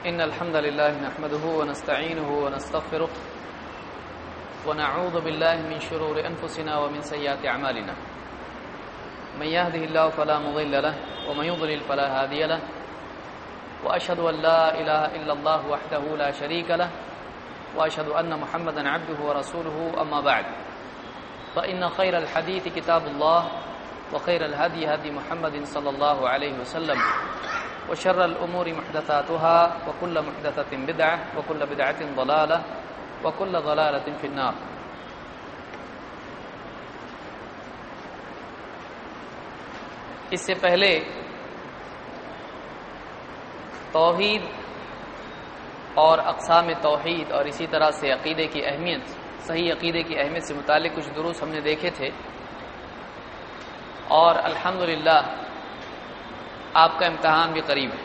إن الحمد لله نحمده ونستعينه ونستغفره ونعوذ بالله من شرور أنفسنا ومن سيئات أعمالنا من يهده الله فلا مضل له ومن يضلل فلا هادي له وأشهد أن لا إله إلا الله وحده لا شريك له وأشهد أن محمدا عبده ورسوله أما بعد فإن خير الحديث كتاب الله وخير الهدي هدي محمد صلى الله عليه وسلم وشر الأمور محدثاتها وكل محدثة بدعة وكل بدعة ضلالة وكل ضلالة في النار. اس سے پہلے توحید اور اقسام توحید اور اسی طرح سے عقیدے کی اہمیت، صحیح عقیدے کی اہمیت سے متعلق کچھ دروس ہم نے دیکھے تھے، اور الحمدللہ آپ کا امتحان بھی قریب ہے.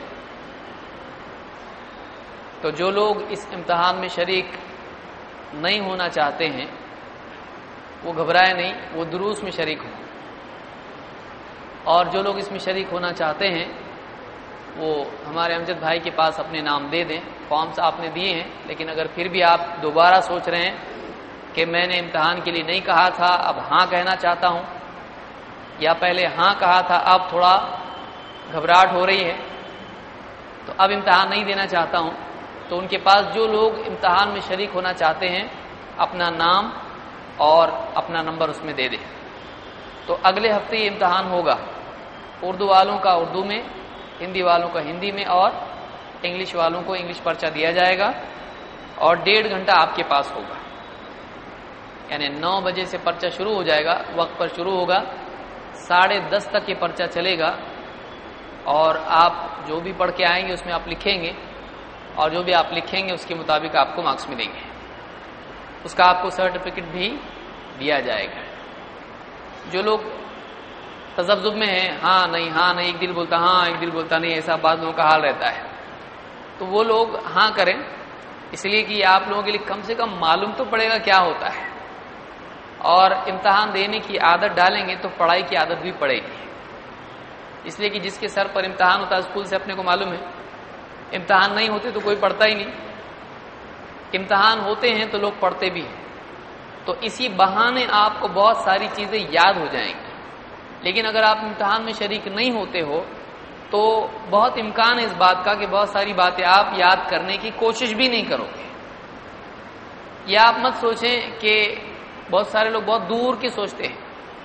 تو جو لوگ اس امتحان میں شریک نہیں ہونا چاہتے ہیں وہ گھبرائے نہیں، وہ دروس میں شریک ہوں، اور جو لوگ اس میں شریک ہونا چاہتے ہیں وہ ہمارے امجد بھائی کے پاس اپنے نام دے دیں. فارمز آپ نے دیے ہیں، لیکن اگر پھر بھی آپ دوبارہ سوچ رہے ہیں کہ میں نے امتحان کے لیے نہیں کہا تھا، اب ہاں کہنا چاہتا ہوں، یا پہلے ہاں کہا تھا اب تھوڑا گھبراہٹ ہو رہی ہے تو اب امتحان نہیں دینا چاہتا ہوں، تو ان کے پاس جو لوگ امتحان میں شریک ہونا چاہتے ہیں اپنا نام اور اپنا نمبر اس میں دے دیں. تو اگلے ہفتے یہ امتحان ہوگا، اردو والوں کا اردو میں، ہندی والوں کا ہندی میں، اور انگلش والوں کو انگلش پرچہ دیا جائے گا، اور 1.5 گھنٹہ آپ کے پاس ہوگا. یعنی 9 بجے سے پرچہ شروع ہو جائے گا، وقت پر شروع ہوگا، 10:30 تک یہ پرچہ چلے گا، اور آپ جو بھی پڑھ کے آئیں گے اس میں آپ لکھیں گے، اور جو بھی آپ لکھیں گے اس کے مطابق آپ کو مارکس ملیں گے. اس کا آپ کو سرٹیفکیٹ بھی دیا جائے گا. جو لوگ تذبذب میں ہیں، ہاں نہیں ہاں نہیں، ایک دل بولتا ہاں ایک دل بولتا نہیں، ایسا بعض لوگوں کا حال رہتا ہے، تو وہ لوگ ہاں کریں، اس لیے کہ آپ لوگوں کے لیے کم سے کم معلوم تو پڑے گا کیا ہوتا ہے، اور امتحان دینے کی عادت ڈالیں گے تو پڑھائی کی عادت بھی پڑے گی. اس لیے کہ جس کے سر پر امتحان ہوتا ہے اسکول سے اپنے کو معلوم ہے، امتحان نہیں ہوتے تو کوئی پڑھتا ہی نہیں، امتحان ہوتے ہیں تو لوگ پڑھتے بھی ہیں. تو اسی بہانے آپ کو بہت ساری چیزیں یاد ہو جائیں گی. لیکن اگر آپ امتحان میں شریک نہیں ہوتے ہو تو بہت امکان ہے اس بات کا کہ بہت ساری باتیں آپ یاد کرنے کی کوشش بھی نہیں کرو گے. یا آپ مت سوچیں کہ بہت سارے لوگ بہت دور کی سوچتے ہیں.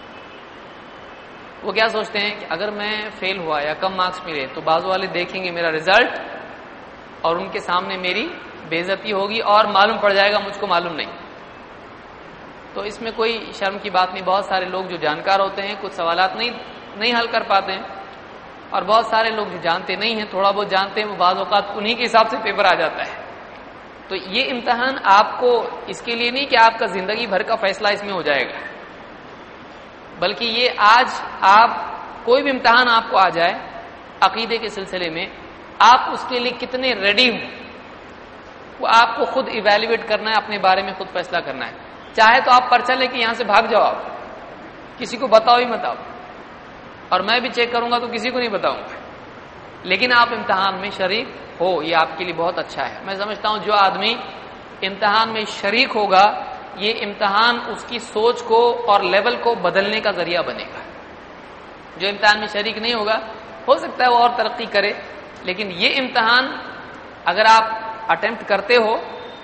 وہ کیا سوچتے ہیں کہ اگر میں فیل ہوا یا کم مارکس ملے تو بازو والے دیکھیں گے میرا رزلٹ اور ان کے سامنے میری بے عزتی ہوگی اور معلوم پڑ جائے گا مجھ کو معلوم نہیں. تو اس میں کوئی شرم کی بات نہیں. بہت سارے لوگ جو جانکار ہوتے ہیں کچھ سوالات نہیں حل کر پاتے ہیں، اور بہت سارے لوگ جو جانتے نہیں ہیں، تھوڑا بہت جانتے ہیں، وہ بعض اوقات انہی کے حساب سے پیپر آ جاتا ہے. تو یہ امتحان آپ کو اس کے لیے نہیں کہ آپ کا زندگی بھر کا فیصلہ اس میں ہو جائے گا، بلکہ یہ آج آپ کوئی بھی امتحان آپ کو آ جائے عقیدے کے سلسلے میں، آپ اس کے لیے کتنے ریڈی ہوں وہ آپ کو خود ایویلویٹ کرنا ہے، اپنے بارے میں خود فیصلہ کرنا ہے. چاہے تو آپ پرچہ لے کے یہاں سے بھاگ جاؤ، آپ کسی کو بتاؤ ہی مت، اور میں بھی چیک کروں گا تو کسی کو نہیں بتاؤں گا، لیکن آپ امتحان میں شریک ہو، یہ آپ کے لیے بہت اچھا ہے. میں سمجھتا ہوں جو آدمی امتحان میں شریک ہوگا یہ امتحان اس کی سوچ کو اور لیول کو بدلنے کا ذریعہ بنے گا. جو امتحان میں شریک نہیں ہوگا ہو سکتا ہے وہ اور ترقی کرے، لیکن یہ امتحان اگر آپ اٹیمپٹ کرتے ہو،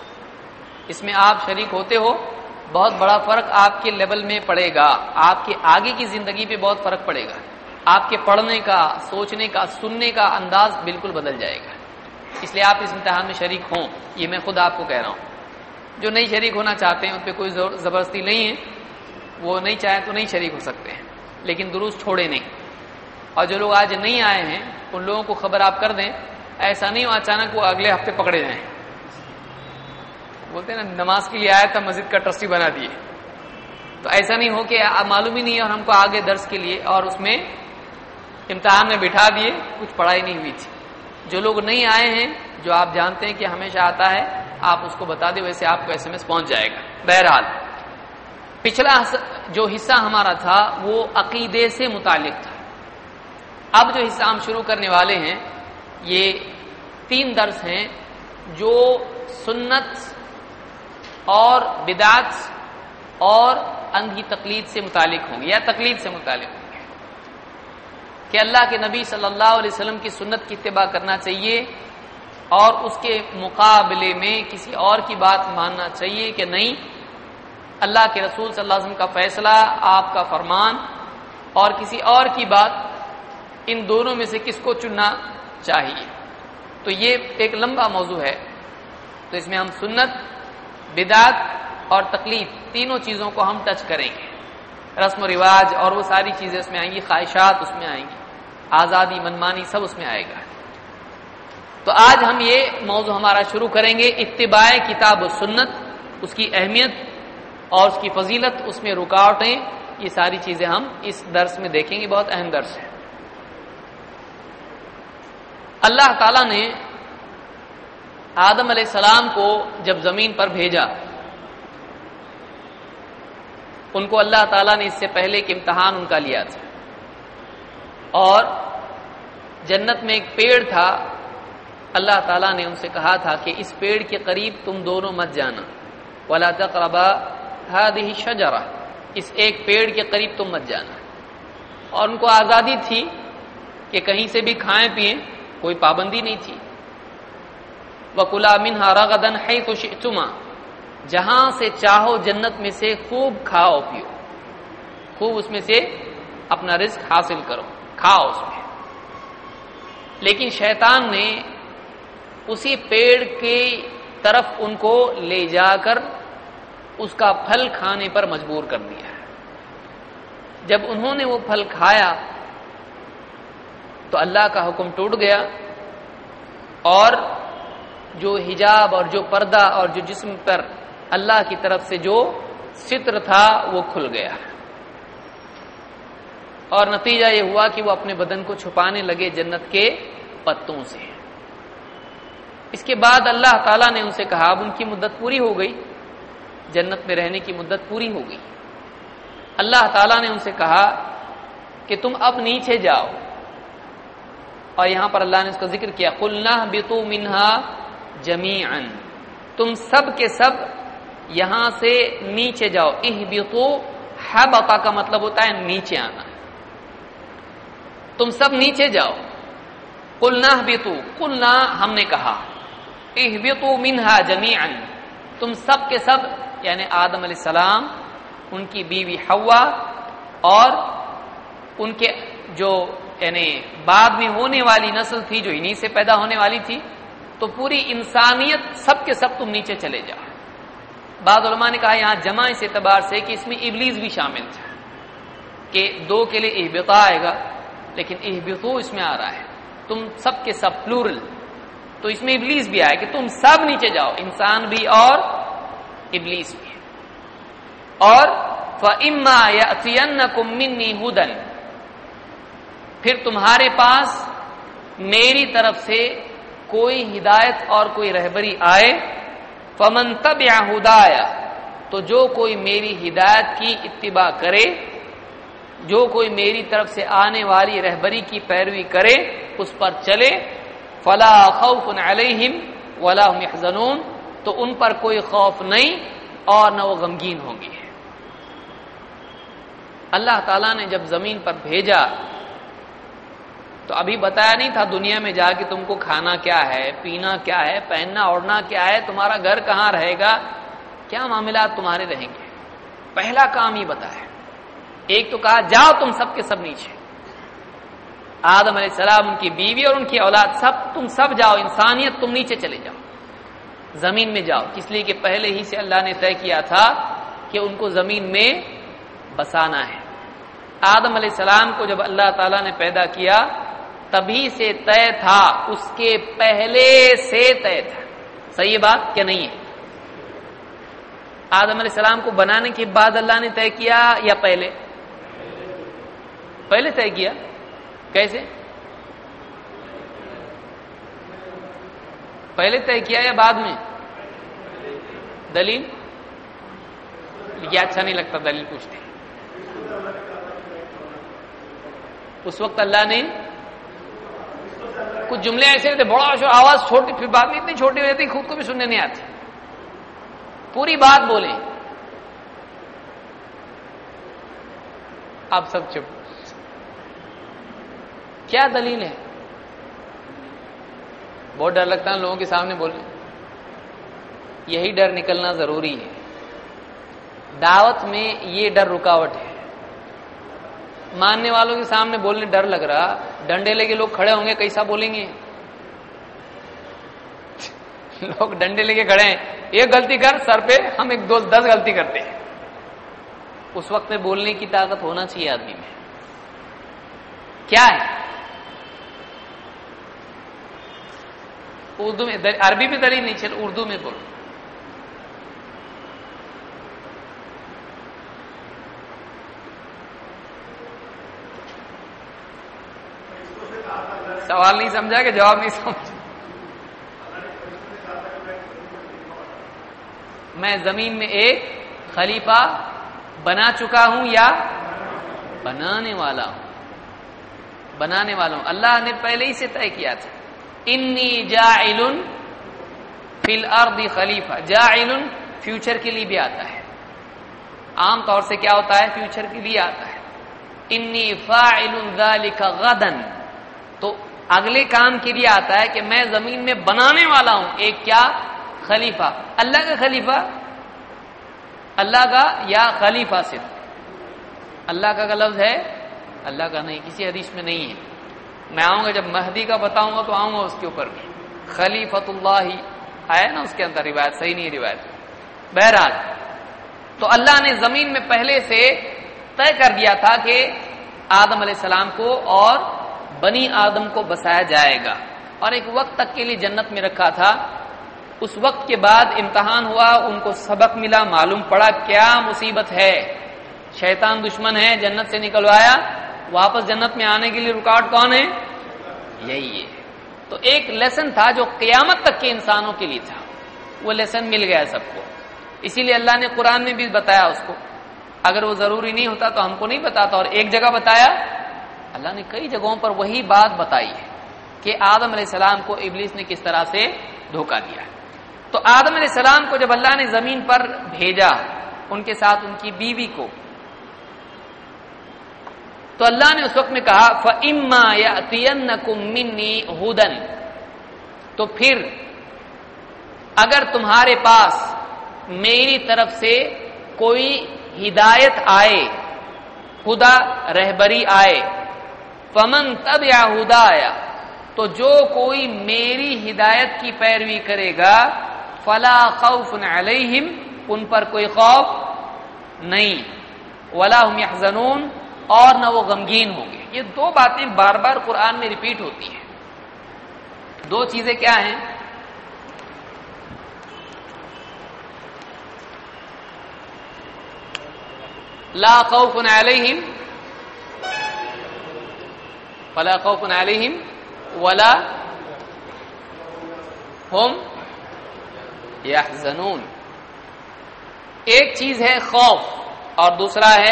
اس میں آپ شریک ہوتے ہو، بہت بڑا فرق آپ کے لیول میں پڑے گا، آپ کے آگے کی زندگی پہ بہت فرق پڑے گا. آپ کے پڑھنے کا، سوچنے کا، سننے کا انداز بالکل بدل جائے گا. اس لیے آپ اس امتحان میں شریک ہوں، یہ میں خود آپ کو کہہ رہا ہوں. جو نہیں شریک ہونا چاہتے ہیں ان پہ کوئی زبردستی نہیں ہے، وہ نہیں چاہیں تو نہیں شریک ہو سکتے ہیں، لیکن دروس چھوڑے نہیں. اور جو لوگ آج نہیں آئے ہیں ان لوگوں کو خبر آپ کر دیں، ایسا نہیں ہو اچانک وہ اگلے ہفتے پکڑے جائیں. بولتے ہیں نا نماز کے لیے آیا تھا مسجد کا ٹرسٹی بنا دیے، تو ایسا نہیں ہو کہ معلوم ہی نہیں ہے اور ہم کو آگے درس کے لیے اور اس میں امتحان میں بٹھا دیے، کچھ پڑھائی نہیں ہوئی تھی. جو لوگ نہیں آئے ہیں، جو آپ جانتے ہیں کہ ہمیشہ آتا ہے، آپ اس کو بتا دیں، ویسے آپ کو SMS پہنچ جائے گا. بہرحال پچھلا جو حصہ ہمارا تھا وہ عقیدے سے متعلق تھا. اب جو حصہ ہم شروع کرنے والے ہیں یہ 3 درس ہیں جو سنت اور بدعت اور اندھی تقلید سے متعلق ہوں گے یا تقلید سے متعلق ہوں گے کہ اللہ کے نبی صلی اللہ علیہ وسلم کی سنت کی اتباع کرنا چاہیے اور اس کے مقابلے میں کسی اور کی بات ماننا چاہیے کہ نہیں، اللہ کے رسول صلی اللہ علیہ وسلم کا فیصلہ، آپ کا فرمان اور کسی اور کی بات، ان دونوں میں سے کس کو چننا چاہیے. تو یہ ایک لمبا موضوع ہے. تو اس میں ہم سنت، بدعت اور تقلید تینوں چیزوں کو ہم ٹچ کریں گے. رسم و رواج اور وہ ساری چیزیں اس میں آئیں گی، خواہشات اس میں آئیں گی، آزادی منمانی سب اس میں آئے گا. تو آج ہم یہ موضوع ہمارا شروع کریں گے، اتباع کتاب و سنت، اس کی اہمیت اور اس کی فضیلت، اس میں رکاوٹیں، یہ ساری چیزیں ہم اس درس میں دیکھیں گے. بہت اہم درس ہے. اللہ تعالیٰ نے آدم علیہ السلام کو جب زمین پر بھیجا، ان کو اللہ تعالیٰ نے اس سے پہلے کہ امتحان ان کا لیا تھا، اور جنت میں ایک پیڑ تھا. اللہ تعالیٰ نے ان سے کہا تھا کہ اس پیڑ کے قریب تم دونوں مت جانا، وَلَا تَقْرَبَا هَذِهِ الشَّجَرَةَ، اس ایک پیڑ کے قریب تم مت جانا. اور ان کو آزادی تھی کہ کہیں سے بھی کھائیں پئیں، کوئی پابندی نہیں تھی. وَكُلَا مِنْهَا رَغَدًا حَيْثُ شِئْتُمَا، جہاں سے چاہو جنت میں سے خوب کھاؤ پیو، خوب اس میں سے اپنا رزق حاصل کرو، کھاؤ اس میں. لیکن شیطان نے اسی پیڑ کی طرف ان کو لے جا کر اس کا پھل کھانے پر مجبور کر دیا. جب انہوں نے وہ پھل کھایا تو اللہ کا حکم ٹوٹ گیا، اور جو حجاب اور جو پردہ اور جو جسم پر اللہ کی طرف سے جو ستر تھا وہ کھل گیا. اور نتیجہ یہ ہوا کہ وہ اپنے بدن کو چھپانے لگے جنت کے پتوں سے. اس کے بعد اللہ تعالیٰ نے ان سے کہا، اب ان کی مدت پوری ہو گئی، جنت میں رہنے کی مدت پوری ہو گئی. اللہ تعالیٰ نے ان سے کہا کہ تم اب نیچے جاؤ. اور یہاں پر اللہ نے اس کا ذکر کیا، قُلْنَا اهْبِطُوا مِنْهَا جَمِيعًا، تم سب کے سب یہاں سے نیچے جاؤ. اهْبِطُوا، حبط کا مطلب ہوتا ہے نیچے آنا. تم سب نیچے جاؤ. قُلْنَا اهْبِطُوا، قُلْنَا ہم نے کہا، اهْبِطُوا مِنْهَا جَمِيعًا، تم سب کے سب یعنی آدم علیہ السلام، ان کی بیوی حوا اور ان کے جو یعنی بعد میں ہونے والی نسل تھی جو انہی سے پیدا ہونے والی تھی، تو پوری انسانیت سب کے سب تم نیچے چلے جاؤ. بعض علماء نے کہا یہاں جمع اس اعتبار سے کہ اس میں ابلیس بھی شامل تھا، کہ 2 کے لیے اہبطا آئے گا، لیکن اہبطو اس میں آ رہا ہے، تم سب کے سب پلورل. تو اس میں ابلیس بھی آئے کہ تم سب نیچے جاؤ، انسان بھی اور ابلیس بھی. اور فَإِمَّا يَأْتِيَنَّكُم مِّنِّي هُدًى، پھر تمہارے پاس میری طرف سے کوئی ہدایت اور کوئی رہبری آئے، فَمَن تَبِعَ هُدَايَ، تو جو کوئی میری ہدایت کی اتباع کرے، جو کوئی میری طرف سے آنے والی رہبری کی پیروی کرے، اس پر چلے، فَلَا خَوْفٌ عَلَيْهِمْ وَلَا هُمْ يَحْزَنُونَ، تو ان پر کوئی خوف نہیں اور نہ وہ غمگین ہوں گے. اللہ تعالیٰ نے جب زمین پر بھیجا تو ابھی بتایا نہیں تھا دنیا میں جا کے تم کو کھانا کیا ہے، پینا کیا ہے، پہننا اوڑھنا کیا ہے، تمہارا گھر کہاں رہے گا، کیا معاملات تمہارے رہیں گے. پہلا کام ہی بتایا. ایک تو کہا جاؤ تم سب کے سب نیچے، آدم علیہ السلام، ان کی بیوی اور ان کی اولاد، سب تم سب جاؤ، انسانیت تم نیچے چلے جاؤ، زمین میں جاؤ. اس لیے کہ پہلے ہی سے اللہ نے طے کیا تھا کہ ان کو زمین میں بسانا ہے. آدم علیہ السلام کو جب اللہ تعالیٰ نے پیدا کیا تبھی سے طے تھا، اس کے پہلے سے طے تھا. صحیح بات کیا نہیں ہے؟ آدم علیہ السلام کو بنانے کے بعد اللہ نے طے کیا یا پہلے؟ پہلے طے کیا. کیسے؟ پہلے طے کیا یا بعد میں؟ دلیل؟ یہ اچھا نہیں لگتا دلیل پوچھتے. اس وقت اللہ نے کچھ جملے ایسے ہوتے بڑا آواز چھوٹی، پھر بات بھی اتنی چھوٹی ہو جاتی خود کو بھی سننے نہیں آتی، پوری بات بولیں. آپ سب چپ. کیا دلیل ہے؟ بہت ڈر لگتا ہے لوگوں کے سامنے بولنے. یہی ڈر نکلنا ضروری ہے. دعوت میں یہ ڈر رکاوٹ ہے. ماننے والوں کے سامنے بولنے ڈر لگ رہا، ڈنڈے لے کے لوگ کھڑے ہوں گے کیسا بولیں گے؟ لوگ ڈنڈے لے کے کھڑے ہیں، ایک غلطی کر سر پہ ہم 10 غلطی کرتے ہیں. اس وقت میں بولنے کی طاقت ہونا چاہیے آدمی میں. کیا ہے؟ اردو میں، عربی میں دلیل نہیں، چل اردو میں بولو. سوال نہیں سمجھا کہ جواب نہیں سمجھا؟ میں زمین میں ایک خلیفہ بنا چکا ہوں یا بنانے والا ہوں؟ بنانے والا ہوں. اللہ نے پہلے ہی سے طے کیا تھا، انی جاعل فی الارض خلیفہ. جاعل فیوچر کے لیے بھی آتا ہے، عام طور سے کیا ہوتا ہے؟ فیوچر کے لیے آتا ہے. انی فاعل ذلک غدا، تو اگلے کام کے لیے آتا ہے کہ میں زمین میں بنانے والا ہوں ایک کیا؟ خلیفہ. اللہ کا خلیفہ، اللہ کا یا خلیفہ صرف؟ اللہ کا لفظ ہے، اللہ کا نہیں، کسی حدیث میں نہیں ہے. میں آؤں گا جب مہدی کا بتاؤں گا تو آؤں گا اس کے اوپر بھی. خلیفۃ اللہ آیا نا اس کے اندر، روایت صحیح نہیں روایت. بہرحال تو اللہ نے زمین میں پہلے سے طے کر دیا تھا کہ آدم علیہ السلام کو اور بنی آدم کو بسایا جائے گا، اور ایک وقت تک کے لیے جنت میں رکھا تھا. اس وقت کے بعد امتحان ہوا، ان کو سبق ملا، معلوم پڑا کیا مصیبت ہے. شیطان دشمن ہے، جنت سے نکلوایا، واپس جنت میں آنے کے لیے رکاوٹ کون ہے؟ یہی ہے. تو ایک لیسن تھا جو قیامت تک کے انسانوں کے لیے تھا، وہ لیسن مل گیا سب کو. اسی لیے اللہ نے قرآن میں بھی بتایا اس کو. اگر وہ ضروری نہیں ہوتا تو ہم کو نہیں بتاتا. اور ایک جگہ بتایا، اللہ نے کئی جگہوں پر وہی بات بتائی ہے کہ آدم علیہ السلام کو ابلیس نے کس طرح سے دھوکہ دیا. تو آدم علیہ السلام کو جب اللہ نے زمین پر بھیجا، ان کے ساتھ ان کی بیوی کو، تو اللہ نے اس وقت میں کہا فَإِمَّا يَأْتِيَنَّكُم مِّنِّي هُدًى، تو پھر اگر تمہارے پاس میری طرف سے کوئی ہدایت آئے، خدا رہبری آئے، فَمَن تَبِعَ هُدَايَ، تو جو کوئی میری ہدایت کی پیروی کرے گا، فَلَا خَوْفٌ عَلَيْهِمْ، ان پر کوئی خوف نہیں، وَلَا هُمْ يَحْزَنُونَ، اور نہ وہ غمگین ہوں گے. یہ دو باتیں بار بار قرآن میں ریپیٹ ہوتی ہیں. دو چیزیں کیا ہیں؟ لا خوف علیہم فلا خوف علیہم ولا ہم یحزنون. ایک چیز ہے خوف اور دوسرا ہے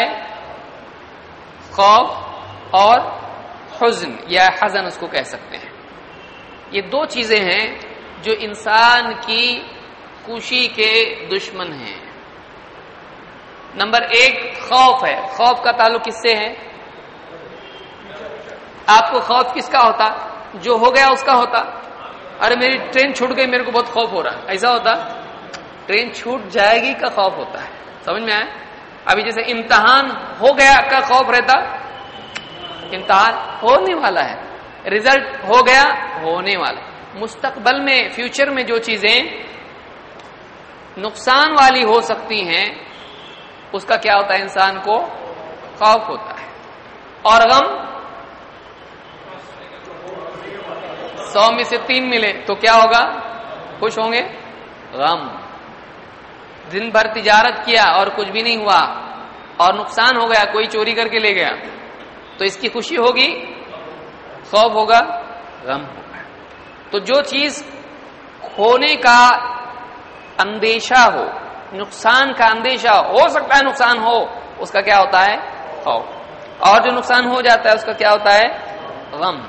خوف اور حزن یا حزن اس کو کہہ سکتے ہیں. یہ دو چیزیں ہیں جو انسان کی خوشی کے دشمن ہیں. نمبر ایک خوف ہے. خوف کا تعلق کس سے ہے؟ آپ کو خوف کس کا ہوتا؟ جو ہو گیا اس کا ہوتا. ارے میری ٹرین چھوٹ گئی، میرے کو بہت خوف ہو رہا ہے، ایسا ہوتا؟ ٹرین چھوٹ جائے گی کا خوف ہوتا ہے. سمجھ میں آیا؟ ابھی جیسے امتحان ہو گیا کا خوف رہتا، امتحان ہونے والا ہے، رزلٹ ہو گیا ہونے والا. مستقبل میں فیوچر میں جو چیزیں نقصان والی ہو سکتی ہیں اس کا کیا ہوتا ہے؟ انسان کو خوف ہوتا ہے. اور غم 100 میں سے 3 ملے تو کیا ہوگا؟ خوش ہوں گے. غم دن بھر تجارت کیا اور کچھ بھی نہیں ہوا اور نقصان ہو گیا، کوئی چوری کر کے لے گیا، تو اس کی خوشی ہوگی؟ خوف ہوگا؟ غم ہوگا. تو جو چیز کھونے کا اندیشہ ہو، نقصان کا اندیشہ ہو سکتا ہے نقصان ہو، اس کا کیا ہوتا ہے؟ خوف. اور جو نقصان ہو جاتا ہے اس کا کیا ہوتا ہے؟ غم.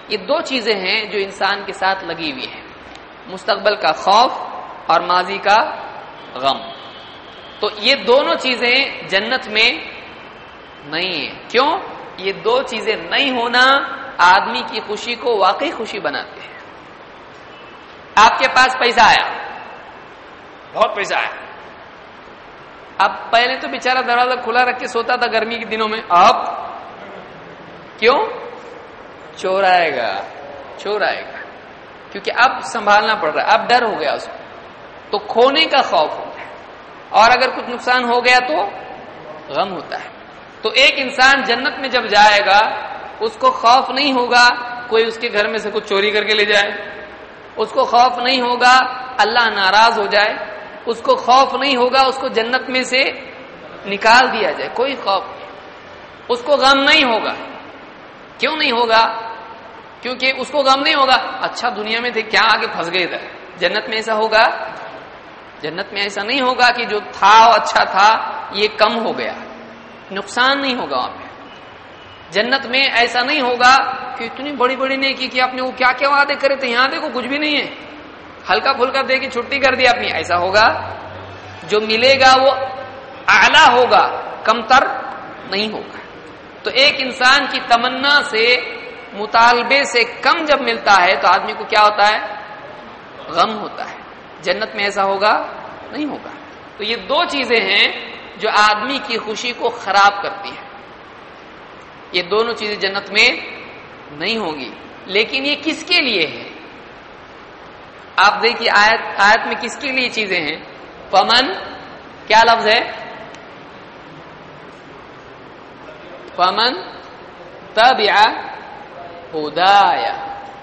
یہ دو چیزیں ہیں جو انسان کے ساتھ لگی ہوئی ہیں، مستقبل کا خوف اور ماضی کا غم۔ تو یہ دونوں چیزیں جنت میں نہیں ہیں۔ کیوں؟ یہ دو چیزیں نہیں ہونا آدمی کی خوشی کو واقعی خوشی بناتے ہیں۔ آپ کے پاس پیسہ آیا، بہت پیسہ آیا، اب پہلے تو بیچارہ دروازہ کھلا رکھ کے سوتا تھا گرمی کے دنوں میں، اب کیوں؟ چور آئے گا، چور آئے گا، کیونکہ اب سنبھالنا پڑ رہا ہے، اب ڈر ہو گیا اس کو، تو کھونے کا خوف ہوتا ہے، اور اگر کچھ نقصان ہو گیا تو غم ہوتا ہے۔ تو ایک انسان جنت میں جب جائے گا اس کو خوف نہیں ہوگا کوئی اس کے گھر میں سے کچھ چوری کر کے لے جائے، اس کو خوف نہیں ہوگا اللہ ناراض ہو جائے، اس کو خوف نہیں ہوگا اس کو جنت میں سے نکال دیا جائے، کوئی خوف نہیں، اس کو غم نہیں ہوگا۔ کیوں نہیں ہوگا؟ کیونکہ اس کو غم نہیں ہوگا اچھا دنیا میں تھے کیا آگے پھنس گئے ادھر۔ جنت میں ایسا ہوگا؟ جنت میں ایسا نہیں ہوگا کہ جو تھا اچھا تھا یہ کم ہو گیا، نقصان نہیں ہوگا وہاں پہ۔ جنت میں ایسا نہیں ہوگا کہ اتنی بڑی بڑی نیکی کی آپ نے، وہ کیا کیا وعدے کرے تھے، یہاں دیکھو کچھ بھی نہیں ہے، ہلکا پھلکا دے کے چھٹی کر دی اپنی، ایسا ہوگا؟ جو ملے گا وہ اعلیٰ ہوگا، کمتر نہیں ہوگا۔ تو ایک انسان کی تمنا سے، مطالبے سے کم جب ملتا ہے تو آدمی کو کیا ہوتا ہے؟ غم ہوتا ہے۔ جنت میں ایسا ہوگا؟ نہیں ہوگا۔ تو یہ دو چیزیں ہیں جو آدمی کی خوشی کو خراب کرتی ہیں، یہ دونوں چیزیں جنت میں نہیں ہوگی۔ لیکن یہ کس کے لیے ہے؟ آپ دیکھیے آیت میں کس کے لیے چیزیں ہیں؟ فمن، کیا لفظ ہے؟ فمن تبع ہدایا،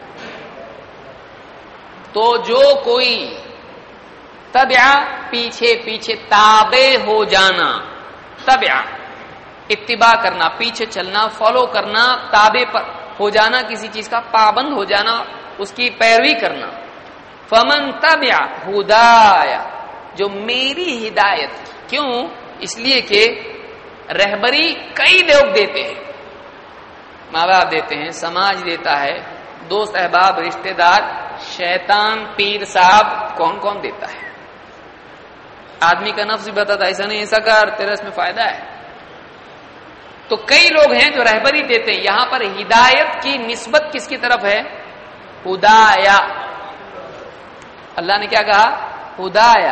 تو جو کوئی، تبع پیچھے پیچھے، تابع ہو جانا، تبع اتباع کرنا، پیچھے چلنا، فالو کرنا، تابع پر ہو جانا، کسی چیز کا پابند ہو جانا، اس کی پیروی کرنا۔ فمن تبع ہدایا، جو میری ہدایت، کیوں؟ اس لیے کہ رہبری کئی لوگ دیتے ہیں، ماں باپ دیتے ہیں، سماج دیتا ہے، دوست احباب، رشتہ دار، شیطان، پیر صاحب، کون کون دیتا ہے؟ آدمی کا نفس بھی بتاتا ایسا نہیں، ایسا کر، تیرا اس میں فائدہ ہے۔ تو کئی لوگ ہیں جو رہبری دیتے ہیں۔ یہاں پر ہدایت کی نسبت کس کی طرف ہے؟ ہدایا۔ اللہ نے کیا کہا؟ ہدایا،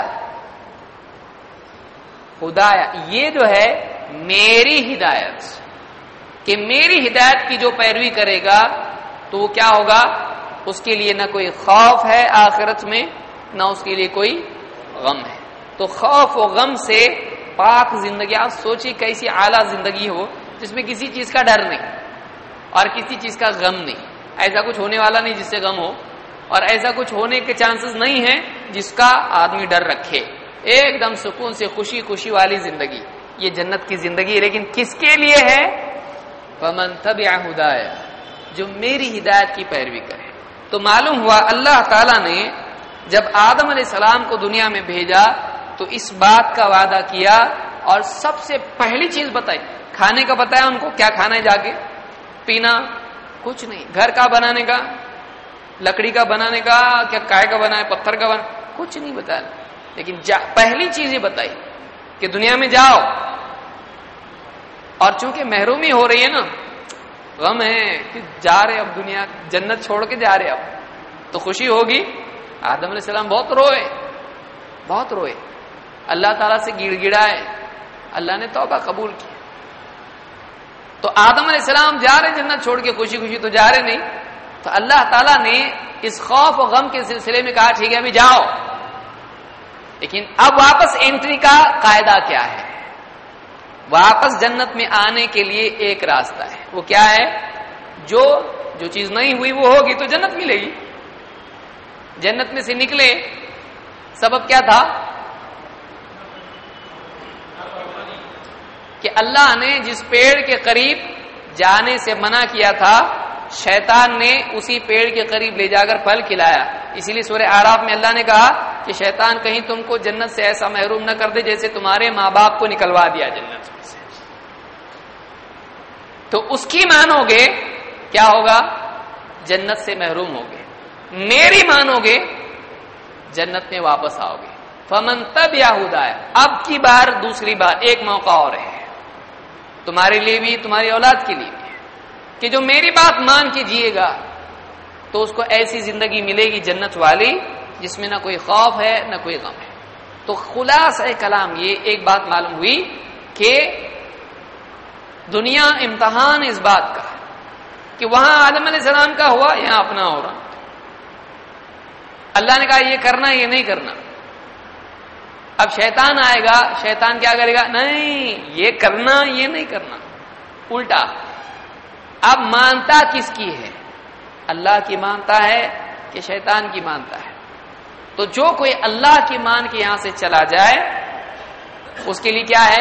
ہدایا، یہ جو ہے میری ہدایت، کہ میری ہدایت کی جو پیروی کرے گا تو وہ کیا ہوگا؟ اس کے لیے نہ کوئی خوف ہے آخرت میں، نہ اس کے لیے کوئی غم ہے۔ تو خوف و غم سے پاک زندگی، آپ سوچیے کیسی اعلیٰ زندگی ہو جس میں کسی چیز کا ڈر نہیں اور کسی چیز کا غم نہیں، ایسا کچھ ہونے والا نہیں جس سے غم ہو، اور ایسا کچھ ہونے کے چانسز نہیں ہیں جس کا آدمی ڈر رکھے، ایک دم سکون سے خوشی خوشی والی زندگی، یہ جنت کی زندگی ہے۔ لیکن کس کے لیے ہے؟ فمن تبع ہدایا، جو میری ہدایت کی پیروی کرے۔ تو معلوم ہوا اللہ تعالیٰ نے جب آدم علیہ السلام کو دنیا میں بھیجا تو اس بات کا وعدہ کیا اور سب سے پہلی چیز بتائی، کھانے کا بتایا ان کو، کیا کھانا ہے جا کے، پینا کچھ نہیں، گھر کا بنانے کا، لکڑی کا بنانے کا، کیا کائے کا بنا ہے، پتھر کا بنا، کچھ نہیں بتایا، لیکن پہلی چیز یہ بتائی کہ دنیا میں جاؤ، اور چونکہ محرومی ہو رہی ہے نا، غم ہے کہ جا رہے اب دنیا، جنت چھوڑ کے جا رہے اب، تو خوشی ہوگی۔ آدم علیہ السلام بہت روئے، بہت روئے، اللہ تعالیٰ سے گڑ گڑائے، اللہ نے توبہ قبول کی۔ تو آدم علیہ السلام جا رہے جنت چھوڑ کے، خوشی خوشی تو جا رہے نہیں، تو اللہ تعالیٰ نے اس خوف و غم کے سلسلے میں کہا ٹھیک ہے ابھی جاؤ، لیکن اب واپس انٹری کا قاعدہ کیا ہے؟ واپس جنت میں آنے کے لیے ایک راستہ ہے، وہ کیا ہے؟ جو چیز نہیں ہوئی وہ ہوگی تو جنت ملے گی۔ جنت میں سے نکلے، سبب کیا تھا؟ کہ اللہ نے جس پیڑ کے قریب جانے سے منع کیا تھا، شیطان نے اسی پیڑ کے قریب لے جا کر پھل کھلایا۔ اسی لیے سورہ اعراف میں اللہ نے کہا کہ شیطان کہیں تم کو جنت سے ایسا محروم نہ کر دے جیسے تمہارے ماں باپ کو نکلوا دیا جنت میں سے۔ تو اس کی مانو گے کیا ہوگا؟ جنت سے محروم ہوگے، میری مانو گے جنت میں واپس آؤ گے۔ فمن تبع ہدایا، اب کی بار دوسری بار ایک موقع اور ہے تمہارے لیے بھی، تمہاری اولاد کے لیے بھی، کہ جو میری بات مان کے جیے گا تو اس کو ایسی زندگی ملے گی جنت والی جس میں نہ کوئی خوف ہے نہ کوئی غم ہے۔ تو خلاصہ کلام یہ ایک بات معلوم ہوئی کہ دنیا امتحان اس بات کا کہ وہاں آدم علیہ السلام کا ہوا، یہاں اپنا ہو رہا۔ اللہ نے کہا یہ کرنا یہ نہیں کرنا، اب شیطان آئے گا، شیطان کیا کرے گا؟ نہیں یہ کرنا یہ نہیں کرنا، الٹا۔ اب مانتا کس کی ہے؟ اللہ کی مانتا ہے کہ شیطان کی مانتا ہے؟ تو جو کوئی اللہ کی مان کے یہاں سے چلا جائے اس کے لیے کیا ہے؟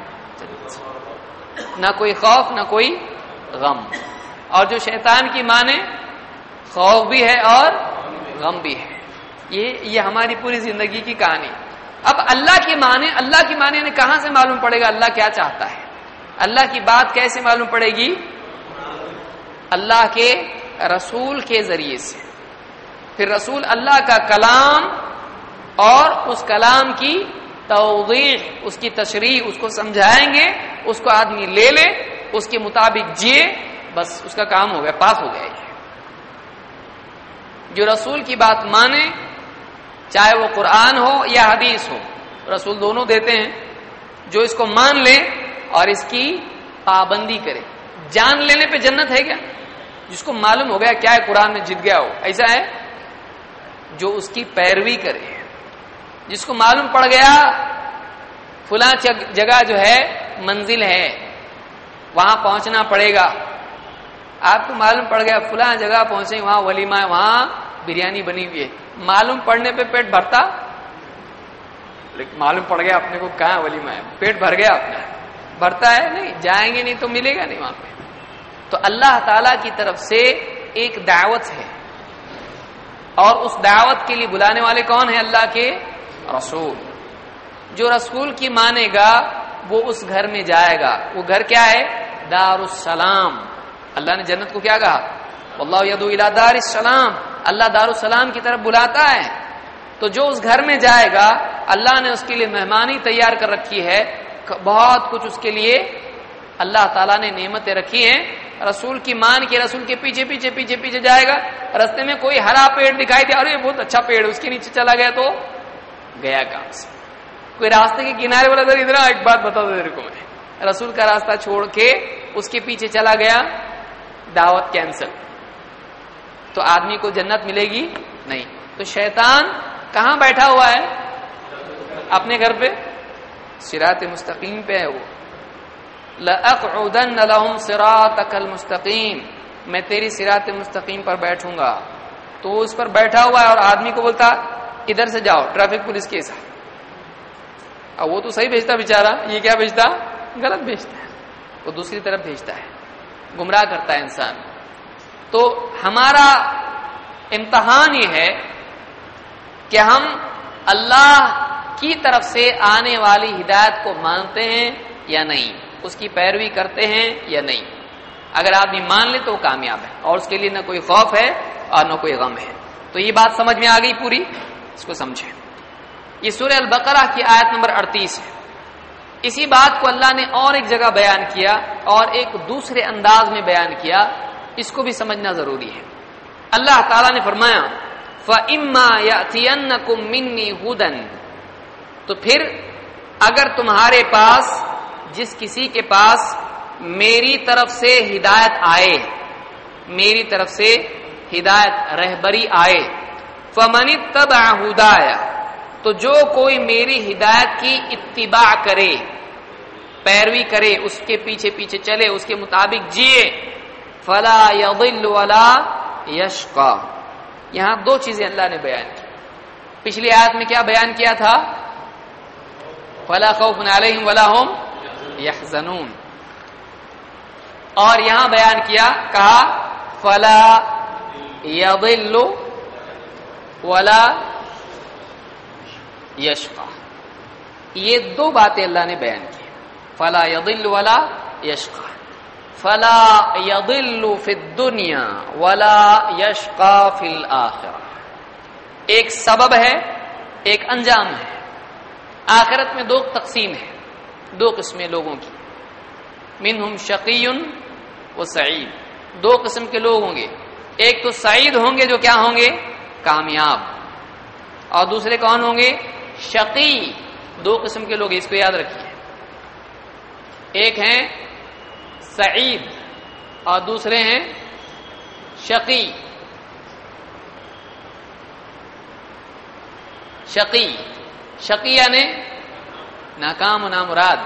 نہ کوئی خوف نہ کوئی غم، اور جو شیطان کی مانے خوف بھی ہے اور غم بھی ہے۔ یہ ہماری پوری زندگی کی کہانی۔ اب اللہ کی معنی نے کہاں سے معلوم پڑے گا اللہ کیا چاہتا ہے؟ اللہ کی بات کیسے معلوم پڑے گی؟ اللہ کے رسول کے ذریعے سے۔ پھر رسول اللہ کا کلام اور اس کلام کی توضیح، اس کی تشریح، اس کو سمجھائیں گے، اس کو آدمی لے لے، اس کے مطابق جیے، بس اس کا کام ہو گیا، پاس ہو گیا۔ یہ جو رسول کی بات مانے، چاہے وہ قرآن ہو یا حدیث ہو، رسول دونوں دیتے ہیں، جو اس کو مان لے اور اس کی پابندی کرے۔ جان لینے پہ جنت ہے کیا؟ جس کو معلوم ہو گیا کیا ہے قرآن میں جیت گیا ہو، ایسا ہے؟ جو اس کی پیروی کرے، جس کو معلوم پڑ گیا فلاں جگہ جو ہے منزل ہے وہاں پہنچنا پڑے گا، آپ کو معلوم پڑ گیا فلاں جگہ پہنچے وہاں ولیمہ ہے، وہاں بریانی بنی ہوئی ہے، معلوم پڑنے پہ پیٹ بھرتا؟ لیکن معلوم پڑ گیا اپنے کو کہاں ولیمہ ہے، پیٹ بھر گیا اپنا، بھرتا ہے؟ نہیں، جائیں گے نہیں تو ملے گا نہیں وہاں پہ۔ تو اللہ تعالی کی طرف سے ایک دعوت ہے، اور اس دعوت کے لیے بلانے والے کون ہیں؟ اللہ کے رسول۔ جو رسول کی مانے گا وہ اس گھر میں جائے گا، وہ گھر کیا ہے؟ دار السلام۔ اللہ نے جنت کو کیا کہا؟ واللہ یدعو الی دار السلام، اللہ دار السلام کی طرف بلاتا ہے۔ تو جو اس گھر میں جائے گا اللہ نے اس کے لیے مہمانی تیار کر رکھی ہے، بہت کچھ اس کے لیے اللہ تعالیٰ نے نعمتیں رکھی ہیں۔ رسول کی مان کے رسول کے پیچھے پیچھے پیچھے پیچھے جائے گا، رستے میں کوئی ہرا پیڑ دکھائی دیا، ارے بہت اچھا پیڑ، اس کے نیچے چلا گیا تو گیا کام سے۔ کوئی راستے کے کنارے والا ادھر ایک بات بتا دو میرے کو، میں رسول کا راستہ چھوڑ کے اس کے پیچھے چلا گیا، دعوت کینسل، تو آدمی کو جنت ملے گی نہیں۔ تو شیطان کہاں بیٹھا ہوا ہے؟ اپنے گھر پہ، صراط مستقیم پہ ہے وہ۔ لَأَقْعُدَنَّ لَهُمْ صِرَاطَكَ الْمُسْتَقِيمَ، میں تیری صراط مستقیم پر بیٹھوں گا۔ تو وہ اس پر بیٹھا ہوا ہے اور آدمی کو بولتا ادھر سے جاؤ، ٹریفک پولیس کے ساتھ۔ اب وہ تو صحیح بھیجتا بیچارہ، یہ کیا بھیجتا؟ غلط بھیجتا ہے، وہ دوسری طرف بھیجتا ہے، گمراہ کرتا ہے انسان۔ تو ہمارا امتحان یہ ہے کہ ہم اللہ کی طرف سے آنے والی ہدایت کو مانتے ہیں یا نہیں، اس کی پیروی کرتے ہیں یا نہیں۔ اگر آدمی مان لے تو وہ کامیاب ہے، اور اس کے لیے نہ کوئی خوف ہے اور نہ کوئی غم ہے۔ تو یہ بات سمجھ میں آ گئی پوری، اس کو سمجھیں۔ یہ سورہ البقرہ کی آیت نمبر 38 ہے۔ اسی بات کو اللہ نے اور ایک جگہ بیان کیا اور ایک دوسرے انداز میں بیان کیا، اس کو بھی سمجھنا ضروری ہے۔ اللہ تعالیٰ نے فرمایا فَإِمَّا يَأْتِيَنَّكُم مِّنِّي هُدًى، تو پھر اگر تمہارے پاس، جس کسی کے پاس میری طرف سے ہدایت آئے، میری طرف سے ہدایت رہبری آئے، فَمَنِ اتَّبَعَ هُدَايَ، تو جو کوئی میری ہدایت کی اتباع کرے، پیروی کرے، اس کے پیچھے پیچھے چلے، اس کے مطابق جیے، فَلَا يَضِلُّ وَلَا يَشْقَى۔ یہاں دو چیزیں اللہ نے بیان کی۔ پچھلی آیت میں کیا بیان کیا تھا؟ فَلَا خَوْفٌ عَلَيْهِمْ وَلَا هُمْ يَحْزَنُونَ، اور یہاں بیان کیا، کہا فَلَا يَضِلُّ وَلَا يَشْقَى۔ یہ دو باتیں اللہ نے بیان کی، فَلَا يَضِلُّ وَلَا يَشْقَى۔ فلا يضل في الدنيا ولا يشقى في الآخرة. ایک سبب ہے، ایک انجام ہے. آخرت میں دو تقسیم ہے، دو قسمیں لوگوں کی. منہم شقی و سعید. دو قسم کے لوگ ہوں گے. ایک تو سعید ہوں گے جو کیا ہوں گے؟ کامیاب. اور دوسرے کون ہوں گے؟ شقی. دو قسم کے لوگ، اس کو یاد رکھیے. ایک ہیں سعید اور دوسرے ہیں شقی. شقی یعنی ناکام و نامراد.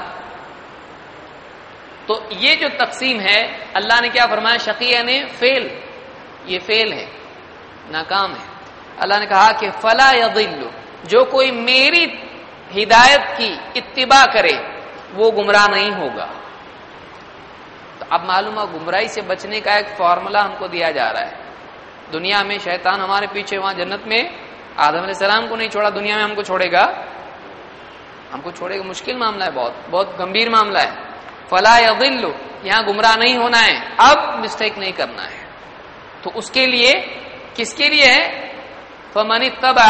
تو یہ جو تقسیم ہے اللہ نے کیا فرمایا؟ شقی یعنی فیل، یہ فیل ہے، ناکام ہے. اللہ نے کہا کہ فلا یضل، جو کوئی میری ہدایت کی اتباع کرے وہ گمراہ نہیں ہوگا. تو اب معلوم ہے گمراہی سے بچنے کا ایک فارمولا ہم کو دیا جا رہا ہے. دنیا میں شیطان ہمارے پیچھے، وہاں جنت میں آدم علیہ السلام کو نہیں چھوڑا، دنیا میں ہم کو چھوڑے گا؟ ہم کو چھوڑے گا. مشکل معاملہ ہے، بہت بہت گمبھیر معاملہ ہے. فلا یضل، یہاں گمراہ نہیں ہونا ہے، اب مسٹیک نہیں کرنا ہے. تو اس کے لیے، کس کے لیے ہے؟ فمن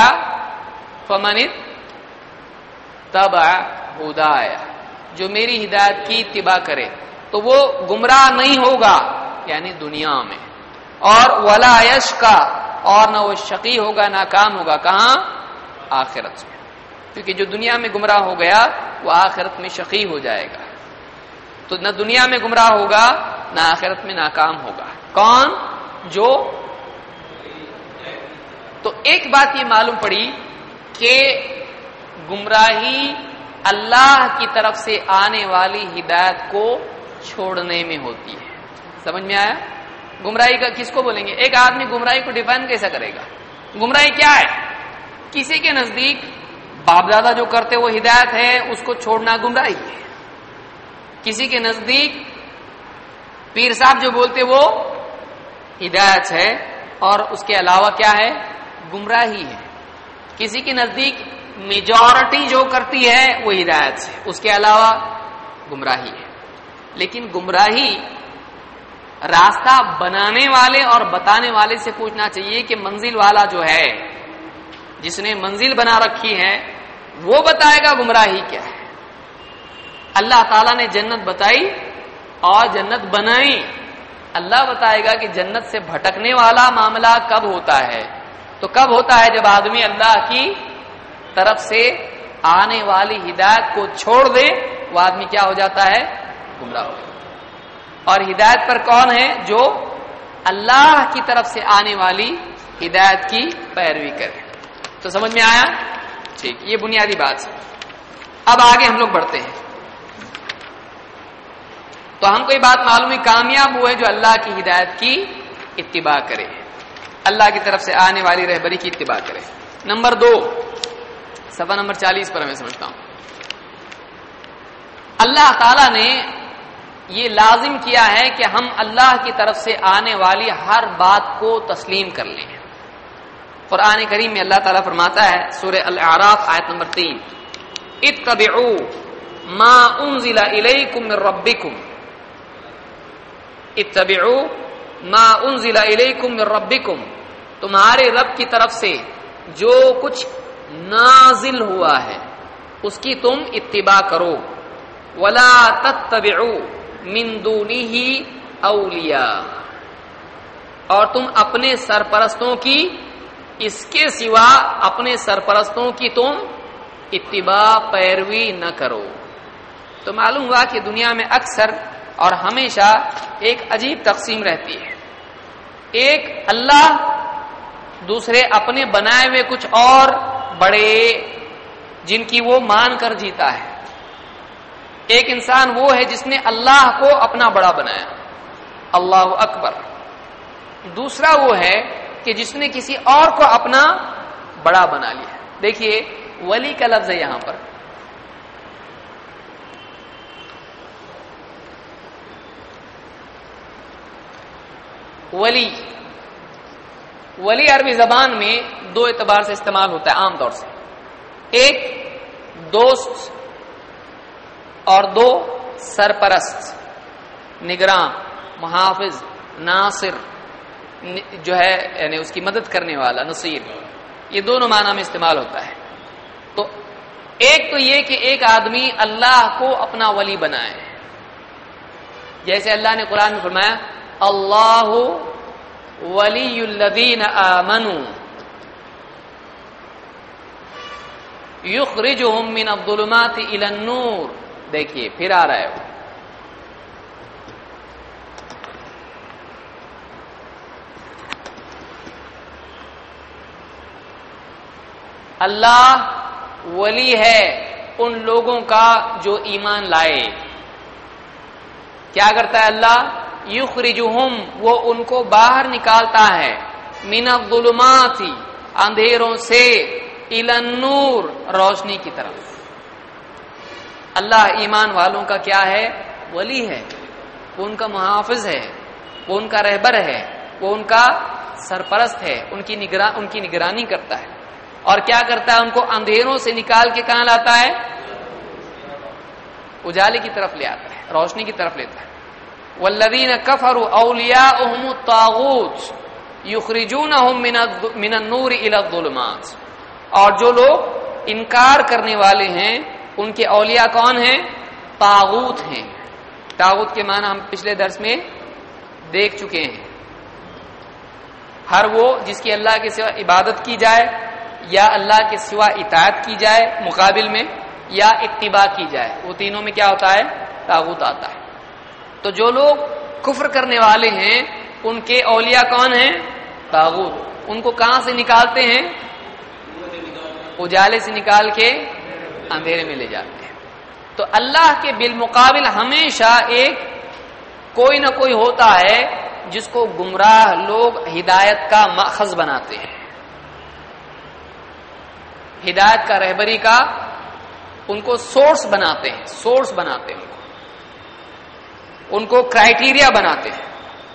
اتبع ہدایا، جو میری ہدایت کی اتباع کرے تو وہ گمراہ نہیں ہوگا، یعنی دنیا میں. اور ولا یشقی، اور نہ وہ شقی ہوگا، ناکام ہوگا. کہاں؟ آخرت میں. کیونکہ جو دنیا میں گمراہ ہو گیا وہ آخرت میں شقی ہو جائے گا. تو نہ دنیا میں گمراہ ہوگا نہ آخرت میں ناکام ہوگا. کون؟ جو. تو ایک بات یہ معلوم پڑی کہ گمراہی اللہ کی طرف سے آنے والی ہدایت کو چھوڑنے میں ہوتی ہے. سمجھ میں آیا؟ گمراہی کا کس کو بولیں گے؟ ایک آدمی گمراہی کو ڈیفائن کیسا کرے گا؟ گمراہی کیا ہے؟ کسی کے نزدیک باپ دادا جو کرتے وہ ہدایت ہے، اس کو چھوڑنا گمراہی ہے. کسی کے نزدیک پیر صاحب جو بولتے وہ ہدایت ہے، اور اس کے علاوہ کیا ہے؟ گمراہی ہے. کسی کے نزدیک میجورٹی جو کرتی ہے وہ ہدایت ہے، اس کے علاوہ گمراہی ہے. لیکن گمراہی راستہ بنانے والے اور بتانے والے سے پوچھنا چاہیے کہ منزل والا جو ہے، جس نے منزل بنا رکھی ہے، وہ بتائے گا گمراہی کیا ہے. اللہ تعالیٰ نے جنت بتائی اور جنت بنائی. اللہ بتائے گا کہ جنت سے بھٹکنے والا معاملہ کب ہوتا ہے؟ تو کب ہوتا ہے؟ جب آدمی اللہ کی طرف سے آنے والی ہدایت کو چھوڑ دے، وہ آدمی کیا ہو جاتا ہے؟ گمراہ ہو جاتا ہے. اور ہدایت پر کون ہے؟ جو اللہ کی طرف سے آنے والی ہدایت کی پیروی کرے. تو سمجھ میں آیا؟ ٹھیک، یہ بنیادی بات ہے. اب آگے ہم لوگ بڑھتے ہیں. تو ہم کو یہ بات معلوم ہے کامیاب ہوئے جو اللہ کی ہدایت کی اتباع کرے، اللہ کی طرف سے آنے والی رہبری کی اتباع کرے. نمبر 2، صفحہ نمبر 40 پر میں سمجھتا ہوں، اللہ تعالی نے یہ لازم کیا ہے کہ ہم اللہ کی طرف سے آنے والی ہر بات کو تسلیم کر لیں. قرآن کریم میں اللہ تعالیٰ فرماتا ہے، سورہ الاعراف آیت نمبر 3، اتبعوا ما انزل الیکم من ربکم، اتبعوا ما انزل الیکم من ربکم، تمہارے رب کی طرف سے جو کچھ نازل ہوا ہے اس کی تم اتباع کرو. ولا تتبعوا من دونہ اولیاء، اور تم اپنے سرپرستوں کی، اس کے سوا اپنے سرپرستوں کی تم اتباع پیروی نہ کرو. تو معلوم ہوا کہ دنیا میں اکثر اور ہمیشہ ایک عجیب تقسیم رہتی ہے. ایک اللہ، دوسرے اپنے بنائے ہوئے کچھ اور بڑے جن کی وہ مان کر جیتا ہے. ایک انسان وہ ہے جس نے اللہ کو اپنا بڑا بنایا، اللہ اکبر. دوسرا وہ ہے کہ جس نے کسی اور کو اپنا بڑا بنا لیا. دیکھیے ولی کا لفظ ہے یہاں پر، ولی. ولی عربی زبان میں دو اعتبار سے استعمال ہوتا ہے عام طور سے. ایک دوست اور دو سرپرست، نگراں. محافظ، ناصر جو ہے یعنی اس کی مدد کرنے والا، نصیر، یہ دونوں معنی میں استعمال ہوتا ہے. تو ایک تو یہ کہ ایک آدمی اللہ کو اپنا ولی بنائے، جیسے اللہ نے قرآن میں فرمایا اللہ ولی الذین آمنوا یخرجہم من الظلمات الی النور. دیکھیے پھر آ رہا ہے وہ اللہ ولی ہے ان لوگوں کا جو ایمان لائے. کیا کرتا ہے اللہ؟ یخرجہم، وہ ان کو باہر نکالتا ہے، من الظلمات، اندھیروں سے، الی النور، روشنی کی طرف. اللہ ایمان والوں کا کیا ہے؟ ولی ہے، وہ ان کا محافظ ہے، وہ ان کا رہبر ہے، وہ ان کا سرپرست ہے، ان کی نگرانی کرتا ہے. اور کیا کرتا ہے؟ ان کو اندھیروں سے نکال کے کہاں لاتا ہے؟ اجالے کی طرف لے آتا ہے، روشنی کی طرف لیتا ہے. والذین کفروا اولیاؤہم الطاغوت یخرجونہم من النور الی الظلمات. اور جو لوگ انکار کرنے والے ہیں ان کے اولیاء کون ہیں؟ طاغوت ہیں. طاغوت کے معنی ہم پچھلے درس میں دیکھ چکے ہیں. ہر وہ جس کی اللہ کے سوا عبادت کی جائے یا اللہ کے سوا اطاعت کی جائے مقابل میں، یا اتباع کی جائے، وہ تینوں میں کیا ہوتا ہے؟ طاغوت آتا ہے. تو جو لوگ کفر کرنے والے ہیں ان کے اولیاء کون ہیں؟ طاغوت. ان کو کہاں سے نکالتے ہیں؟ اجالے سے نکال کے اندھیرے میں لے جاتے ہیں. تو اللہ کے بالمقابل ہمیشہ ایک کوئی نہ کوئی ہوتا ہے جس کو گمراہ لوگ ہدایت کا ماخذ بناتے ہیں، ہدایت کا، رہبری کا ان کو سورس بناتے ہیں، ان کو کرائیٹیریا بناتے ہیں،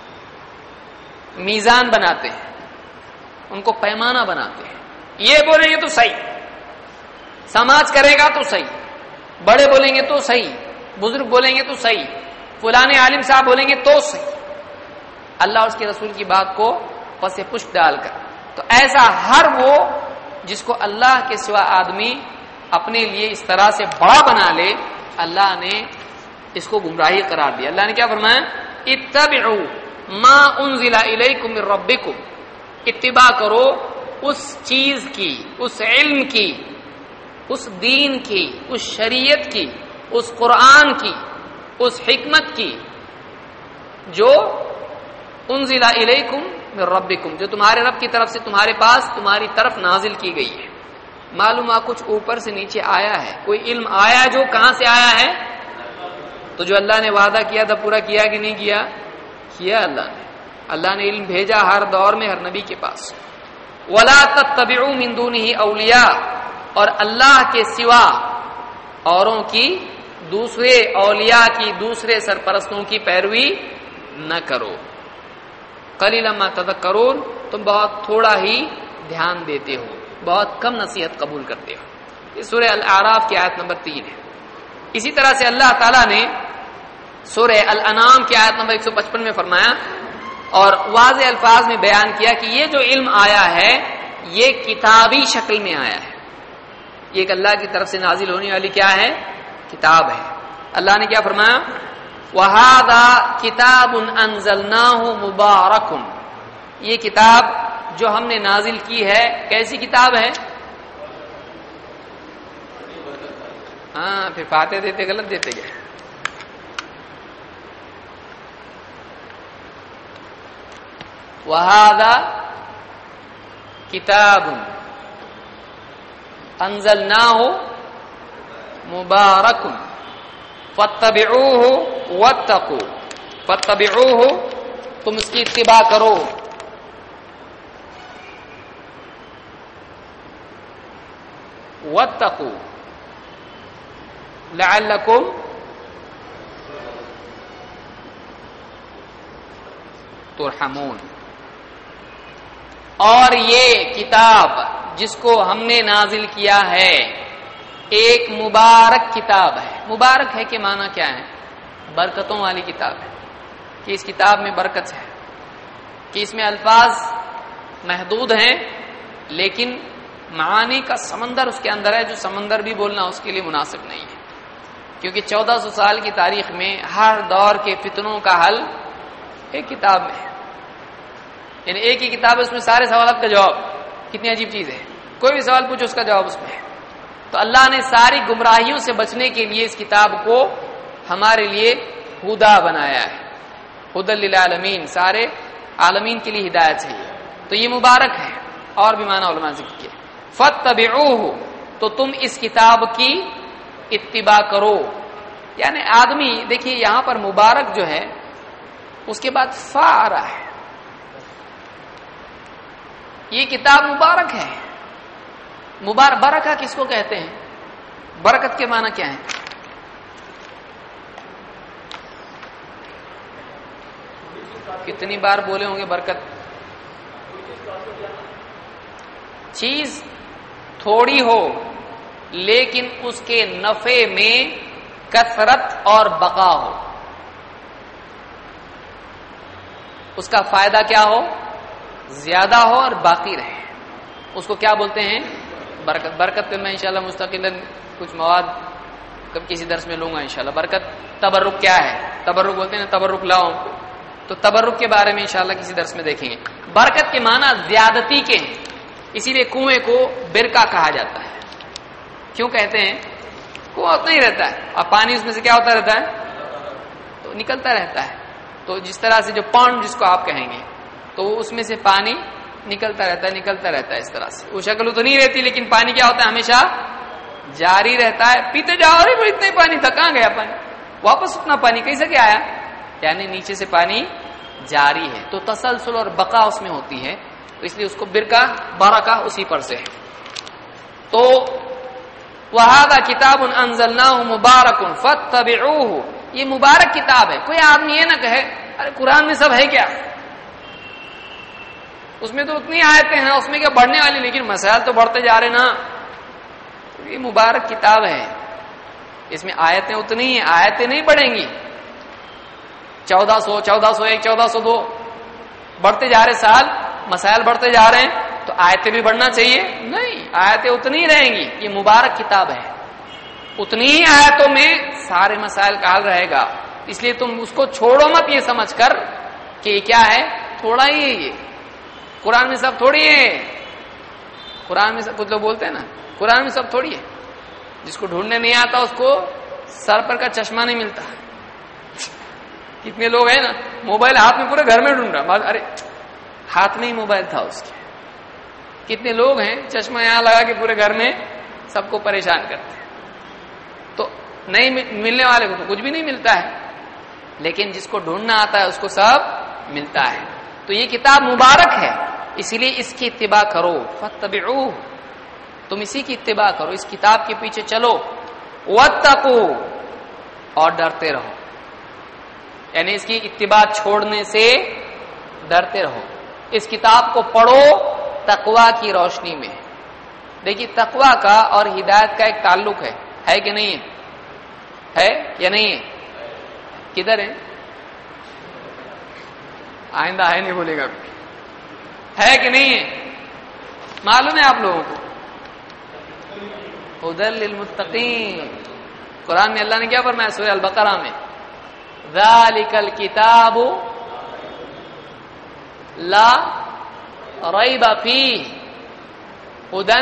میزان بناتے ہیں، ان کو پیمانہ بناتے ہیں. یہ بولیں گے تو صحیح، سماج کرے گا تو صحیح، بڑے بولیں گے تو صحیح، بزرگ بولیں گے تو صحیح، فلانے عالم صاحب بولیں گے تو صحیح. اللہ اور اس کے رسول کی بات کو پس پشت ڈال کر. تو ایسا ہر وہ جس کو اللہ کے سوا آدمی اپنے لیے اس طرح سے بڑا بنا لے، اللہ نے اس کو گمراہی قرار دیا. اللہ نے کیا فرمایا؟ اتبعوا ما انزل الیکم من ربکم، اتباع کرو اس چیز کی، اس علم کی، اس دین کی، اس شریعت کی، اس قرآن کی، اس حکمت کی جو انزل الیکم من ربکم، جو تمہارے رب کی طرف سے تمہارے پاس، تمہاری طرف نازل کی گئی ہے. معلوم ہے کچھ اوپر سے نیچے آیا ہے، کوئی علم آیا جو کہاں سے آیا ہے؟ تو جو اللہ نے وعدہ کیا تھا پورا کیا کہ نہیں کیا؟ کیا اللہ نے علم بھیجا ہر دور میں ہر نبی کے پاس. وَلَا تَتَّبِعُوا مِن دُونِهِ أَوْلِيَاءَ، اور اللہ کے سوا اوروں کی، دوسرے اولیاء کی، دوسرے سرپرستوں کی پیروی نہ کرو. قَلِيلًا مَا تَذَكَّرُونَ، تم بہت تھوڑا ہی دھیان دیتے ہو، بہت کم نصیحت قبول کرتے ہو. یہ سورہ الاعراف کی آیت نمبر 3 ہے. اسی طرح سے اللہ تعالیٰ نے سورہ الانعام کی آیت نمبر 155 میں فرمایا اور واضح الفاظ میں بیان کیا کہ یہ جو علم آیا ہے یہ کتابی شکل میں آیا ہے. یہ ایک اللہ کی طرف سے نازل ہونے والی کیا ہے؟ کتاب ہے. اللہ نے کیا فرمایا؟ وَهَذَا كِتَابٌ أَنزَلْنَاهُ مُبَارَكٌ، یہ کتاب جو ہم نے نازل کی ہے کیسی کتاب ہے؟ ہاں پھر فاتحہ دیتے غلط دیتے گئے. وَهَذَا كِتَابٌ أَنزَلْنَاهُ مُبَارَكٌ فَاتَّبِعُوهُ وَاتَّقُوا، فَاتَّبِعُوهُ تم اس کی اتباع کرو، وَاتَّقُوا لَعَلَّكُمْ ترحمون. اور یہ کتاب جس کو ہم نے نازل کیا ہے ایک مبارک کتاب ہے. مبارک ہے کہ معنی کیا ہے؟ برکتوں والی کتاب ہے. کہ اس کتاب میں برکت ہے، کہ اس میں الفاظ محدود ہیں لیکن معانی کا سمندر اس کے اندر ہے، جو سمندر بھی بولنا اس کے لیے مناسب نہیں ہے، کیونکہ 1400 سال کی تاریخ میں ہر دور کے فتنوں کا حل ایک کتاب میں ہے، یعنی ایک ہی کتاب ہے، اس میں سارے سوالات کا جواب۔ کتنی عجیب چیز ہے، کوئی بھی سوال پوچھو اس کا جواب اس میں ہے۔ تو اللہ نے ساری گمراہیوں سے بچنے کے لیے اس کتاب کو ہمارے لیے ہدا بنایا ہے، ہدی للعالمین، سارے عالمین کے لیے ہدایت ہے، تو یہ مبارک ہے۔ اور بھی معنی علماء ذکر کیا، فاتبعوہ، تو تم اس کتاب کی اتباع کرو، یعنی آدمی دیکھیے یہاں پر مبارک جو ہے اس کے بعد فا آ رہا ہے، یہ کتاب مبارک ہے۔ برکہ کس کو کہتے ہیں؟ برکت کے معنی کیا ہے؟ کتنی بار بولے ہوں گے برکت؟ چیز تھوڑی ہو لیکن اس کے نفع میں کثرت اور بقا ہو، اس کا فائدہ کیا ہو؟ زیادہ ہو اور باقی رہے، اس کو کیا بولتے ہیں؟ برکت۔ برکت پہ میں انشاءاللہ مستقلاً کچھ مواد کب کسی درس میں لوں گا انشاءاللہ۔ برکت، تبرک کیا ہے؟ تبرک بولتے ہیں نا، تبرک لاؤ، تو تبرک کے بارے میں انشاءاللہ کسی درس میں دیکھیں گے۔ برکت کے معنی زیادتی کے ہیں، اسی لیے کنویں کو برکہ کہا جاتا ہے۔ کیوں کہتے ہیں؟ کنواں اتنا ہی رہتا ہے اور پانی اس میں سے کیا ہوتا رہتا ہے؟ تو نکلتا رہتا ہے۔ تو جس طرح سے جو پانڈ جس کو آپ کہیں گے، تو اس میں سے پانی نکلتا رہتا ہے اس طرح سے، وہ شکل تو نہیں رہتی لیکن پانی کیا ہوتا ہے؟ ہمیشہ جاری رہتا ہے، پیتے جاؤ، ارے وہ اتنا ہی پانی تھا، کہاں گیا پانی؟ واپس اتنا پانی کیسے کیا آیا؟ یعنی نیچے سے پانی جاری ہے، تو تسلسل اور بقا اس میں ہوتی ہے، تو اس لیے اس کو برکہ، برکہ اسی پر سے ہے۔ تو وَهَذَا كِتَابٌ أَنزَلْنَاهُ مُبَارَكٌ فَاتَّبِعُوهُ، یہ مبارک کتاب ہے۔ کوئی آدمی یہ نہ کہے ارے قرآن میں سب ہے کیا، اس میں تو اتنی آیتیں ہیں، اس میں کیا بڑھنے والی، لیکن مسائل تو بڑھتے جا رہے نا۔ یہ مبارک کتاب ہے، اس میں آیتیں اتنی ہیں، آیتیں نہیں بڑھیں گی، 1400 1401 1402 بڑھتے جا رہے سال، مسائل بڑھتے جا رہے ہیں، تو آیتیں بھی بڑھنا چاہیے؟ نہیں، آیتیں اتنی ہی رہیں گی۔ یہ مبارک کتاب ہے، اتنی ہی آیتوں میں سارے مسائل کا حل رہے گا، اس لیے تم اس کو چھوڑو مت یہ سمجھ کر کہ یہ کیا ہے، تھوڑا ہی ہے، یہ قرآن میں سب تھوڑی ہے۔ قرآن میں سب، کچھ لوگ بولتے ہیں نا قرآن میں سب تھوڑی ہے، جس کو ڈھونڈنے نہیں آتا اس کو سر پر کا چشمہ نہیں ملتا۔ کتنے لوگ ہیں نا موبائل ہاتھ میں پورے گھر میں ڈھونڈ رہا، ارے ہاتھ میں ہی موبائل تھا اس کے۔ کتنے لوگ ہیں چشمہ یہاں لگا کے پورے گھر میں سب کو پریشان کرتے ہیں، تو نہیں ملنے والے کو تو کچھ بھی نہیں ملتا ہے، لیکن جس کو ڈھونڈنا آتا ہے اس کو سب ملتا ہے۔ تو یہ کتاب مبارک ہے، اسی لیے اس کی اتباع کرو، فاتبعوہ، تم اسی کی اتباع کرو، اس کتاب کے پیچھے چلو، واتقوا، اور ڈرتے رہو، یعنی اس کی اتباع چھوڑنے سے ڈرتے رہو۔ اس کتاب کو پڑھو تقویٰ کی روشنی میں۔ دیکھیے تقویٰ کا اور ہدایت کا ایک تعلق ہے کہ نہیں ہے؟ ہے یا نہیں ہے؟ کدھر ہے؟ آئندہ ہے نہیں بولے گا، ہے کہ نہیں ہے؟ معلوم ہے آپ لوگوں کو؟ ہدی للمتقین، قرآن میں اللہ نے کیا فرمایا سورہ البقرہ میں؟ ذالک الکتاب لا ریب فیہ ہدی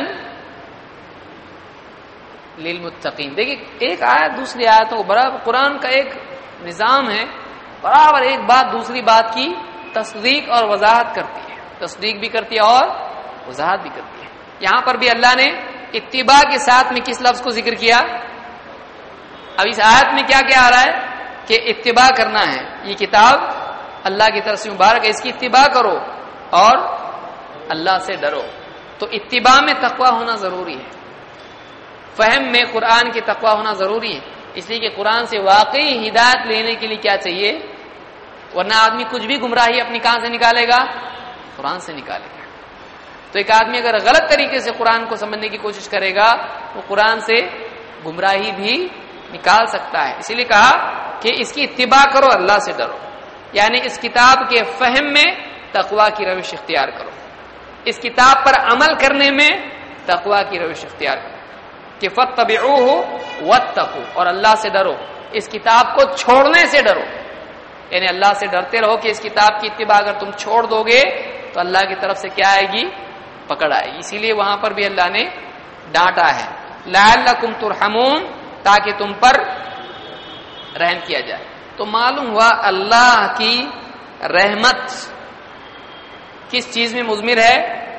للمتقین۔ دیکھیے ایک آیت دوسری آیتوں کو برابر، قرآن کا ایک نظام ہے، برابر ایک بات دوسری بات کی تصدیق اور وضاحت کرتی ہے، تصدیق بھی کرتی ہے اور وضاحت بھی کرتی ہے۔ یہاں پر بھی اللہ نے اتباع کے ساتھ میں کس لفظ کو ذکر کیا؟ اب اس آیت میں کیا کیا آ رہا ہے کہ اتباع کرنا ہے، یہ کتاب اللہ کی طرف سے مبارک ہے، اس کی اتباع کرو اور اللہ سے ڈرو۔ تو اتباع میں تقویٰ ہونا ضروری ہے، فہم میں قرآن کی تقویٰ ہونا ضروری ہے، اس لیے کہ قرآن سے واقعی ہدایت لینے کے لیے کیا چاہیے؟ ورنہ آدمی کچھ بھی گمراہی اپنی کہاں سے نکالے گا؟ قرآن سے نکالے گا۔ تو ایک آدمی اگر غلط طریقے سے قرآن کو سمجھنے کی کوشش کرے گا وہ قرآن سے گمراہی بھی نکال سکتا ہے، اسی لیے کہا کہ اس کی اتباع کرو، اللہ سے ڈرو۔ یعنی اس کتاب کے فہم میں تقویٰ کی روش اختیار کرو، اس کتاب پر عمل کرنے میں تقویٰ کی روش اختیار کرو کہ فاتبعوہ واتقوا، اور اللہ سے ڈرو، اس کتاب کو چھوڑنے سے ڈرو، یعنی اللہ سے ڈرتے رہو کہ اس کتاب کی اتباع اگر تم چھوڑ دو گے تو اللہ کی طرف سے کیا آئے گی؟ پکڑ آئے گی۔ اسی لیے وہاں پر بھی اللہ نے ڈانٹا ہے لعلکم ترحمون، تاکہ تم پر رحم کیا جائے۔ تو معلوم ہوا اللہ کی رحمت کس چیز میں مضمر ہے؟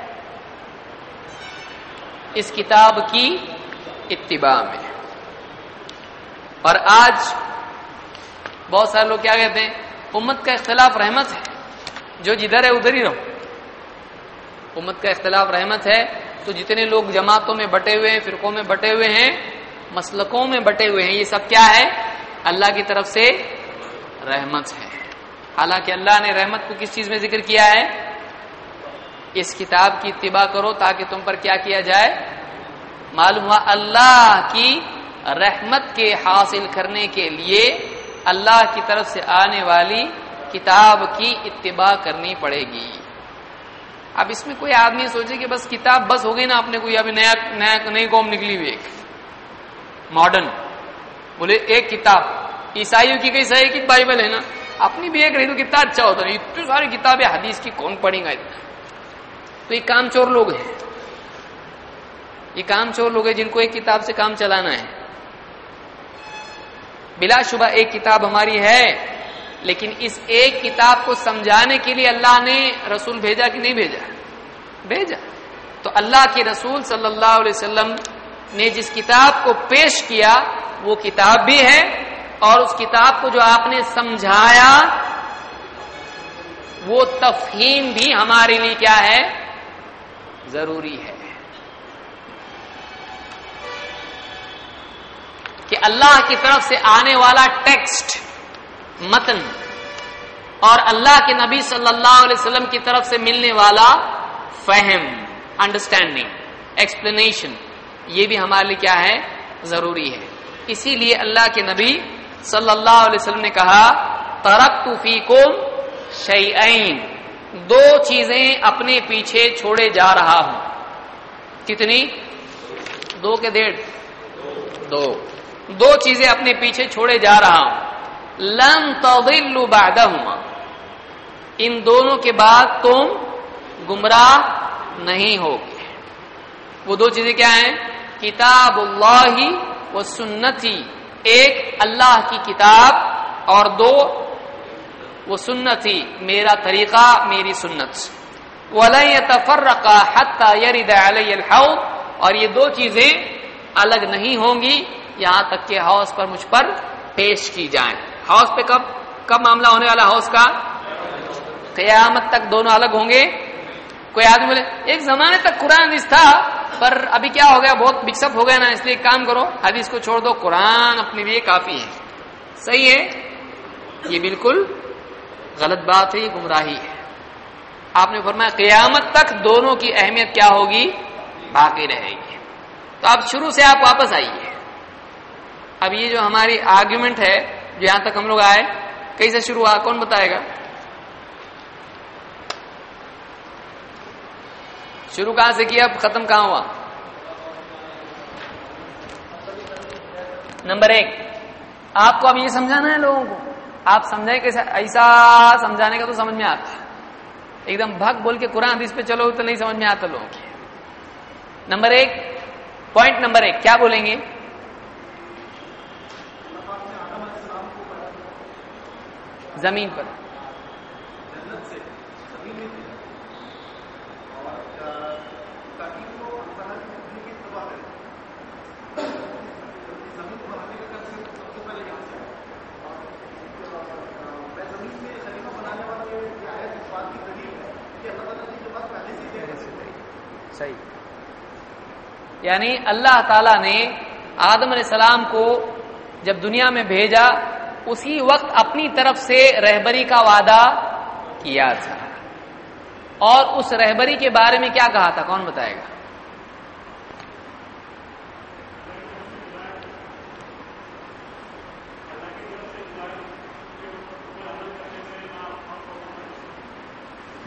اس کتاب کی اتباع میں۔ اور آج بہت سارے لوگ کیا کہتے ہیں؟ امت کا اختلاف رحمت ہے، جو جدھر ہے ادھر ہی رہو۔ امت کا اختلاف رحمت ہے، تو جتنے لوگ جماعتوں میں بٹے ہوئے ہیں، فرقوں میں بٹے ہوئے ہیں، مسلکوں میں بٹے ہوئے ہیں، یہ سب کیا ہے؟ اللہ کی طرف سے رحمت ہے۔ حالانکہ اللہ نے رحمت کو کس چیز میں ذکر کیا ہے؟ اس کتاب کی اتباع کرو تاکہ تم پر کیا کیا جائے؟ معلوم ہوا اللہ کی رحمت کے حاصل کرنے کے لیے اللہ کی طرف سے آنے والی کتاب کی اتباع کرنی پڑے گی۔ اب اس میں کوئی آدمی سوچے کہ بس کتاب بس ہو گئی نا اپنے کو، ابھی نئی قوم نکلی ہوئی ایک ماڈرن، بولے ایک کتاب عیسائیوں کی کئی صحیح کی بائبل ہے نا، اپنی بھی ایک رہی تو کتنا اچھا ہوتا ہے، اتنی ساری کتابیں حدیث کی کون پڑھیں گا اتنا؟ تو یہ کام چور لوگ ہیں، یہ کام چور لوگ ہیں جن کو ایک کتاب سے کام چلانا ہے۔ بلا شبہ ایک کتاب ہماری ہے، لیکن اس ایک کتاب کو سمجھانے کے لیے اللہ نے رسول بھیجا کہ نہیں بھیجا؟ بھیجا۔ تو اللہ کے رسول صلی اللہ علیہ وسلم نے جس کتاب کو پیش کیا وہ کتاب بھی ہے، اور اس کتاب کو جو آپ نے سمجھایا وہ تفہیم بھی ہمارے لیے کیا ہے؟ ضروری ہے کہ اللہ کی طرف سے آنے والا ٹیکسٹ، متن، اور اللہ کے نبی صلی اللہ علیہ وسلم کی طرف سے ملنے والا فہم، انڈرسٹینڈنگ، ایکسپلینیشن، یہ بھی ہمارے لیے کیا ہے؟ ضروری ہے۔ اسی لیے اللہ کے نبی صلی اللہ علیہ وسلم نے کہا ترکت فیکم شیئین، دو چیزیں اپنے پیچھے چھوڑے جا رہا ہوں۔ کتنی؟ دو کے ڈیڑھ؟ دو چیزیں اپنے پیچھے چھوڑے جا رہا ہوں، لن تضلوا بعدہما، ان دونوں کے بعد تم گمراہ نہیں ہوگے۔ وہ دو چیزیں کیا ہیں؟ کتاب اللہ و سنتی، ایک اللہ کی کتاب، اور دو وہ سنتی، میرا طریقہ، میری سنت۔ وَلَن يَتَفَرَّقَا حَتَّى يَرِدَ عَلَيَّ الْحَوْض، اور یہ دو چیزیں الگ نہیں ہوں گی یہاں تک کہ حوض پر مجھ پر پیش کی جائیں۔ حوض پہ کب معاملہ ہونے والا؟ حوض کا قیامت تک دونوں الگ ہوں گے۔ کوئی آدمی بولے ایک زمانے تک قرآن حدیث تھا پر ابھی کیا ہو گیا، بہت مکس اپ ہو گیا نا، اس لیے ایک کام کرو حدیث کو چھوڑ دو، قرآن اپنے لیے کافی ہے۔ صحیح ہے؟ یہ بالکل غلط بات ہے، یہ گمراہی ہے۔ آپ نے فرمایا قیامت تک دونوں کی اہمیت کیا ہوگی؟ باقی رہے گی۔ تو اب شروع سے آپ واپس آئیے۔ اب یہ جو ہماری آرگیومنٹ ہے جو یہاں تک ہم لوگ آئے، کہیں سے شروع ہوا؟ کون بتائے گا؟ شروع کہاں سے کیا، اب ختم کہاں ہوا؟ نمبر 1، آپ کو اب یہ سمجھانا ہے لوگوں کو، آپ سمجھائیں کیسے؟ ایسا سمجھانے کا تو سمجھ میں آتا ہے، ایک دم بھگ بول کے قرآن حدیث پہ چلو تو نہیں سمجھ میں آتا لوگوں کی۔ نمبر 1، پوائنٹ نمبر 1 کیا بولیں گے؟ زمین پر صحیح، یعنی اللہ تعالی نے آدم علیہ السلام کو جب دنیا میں بھیجا اسی وقت اپنی طرف سے رہبری کا وعدہ کیا تھا، اور اس رہبری کے بارے میں کیا کہا تھا؟ کون بتائے گا؟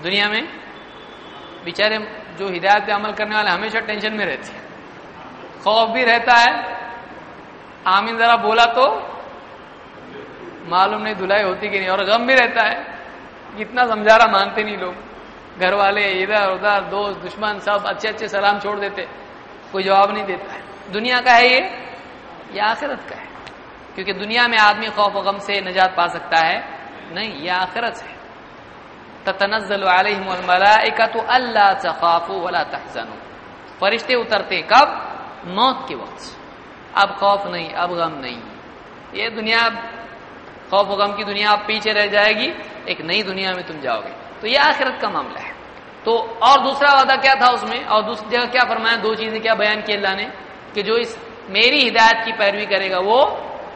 دنیا میں بیچارے جو ہدایت پہ عمل کرنے والے ہمیشہ ٹینشن میں رہتے ہیں، خوف بھی رہتا ہے، آمین ذرا بولا تو معلوم نہیں دھلائی ہوتی کہ نہیں، اور غم بھی رہتا ہے، کتنا سمجھا رہا مانتے نہیں لوگ، گھر والے ادھر ادھر دوست دشمن سب اچھے اچھے سلام چھوڑ دیتے، کوئی جواب نہیں دیتا ہے۔ دنیا کا ہے یہ آخرت کا ہے، کیونکہ دنیا میں آدمی خوف و غم سے نجات پا سکتا ہے نہیں، یہ آخرت ہے۔ تتنزل علیہم الملائکۃ الا تخافوا ولا تحزنوا، فرشتے اترتے کب؟ موت کے وقت، اب خوف نہیں، اب غم نہیں، یہ دنیا خوف و غم کی دنیا اب پیچھے رہ جائے گی، ایک نئی دنیا میں تم جاؤ گے، تو یہ آخرت کا معاملہ ہے۔ تو اور دوسرا وعدہ کیا تھا اس میں، اور دوسری جگہ کیا فرمایا، دو چیزیں کیا بیان کی اللہ نے کہ جو اس میری ہدایت کی پیروی کرے گا وہ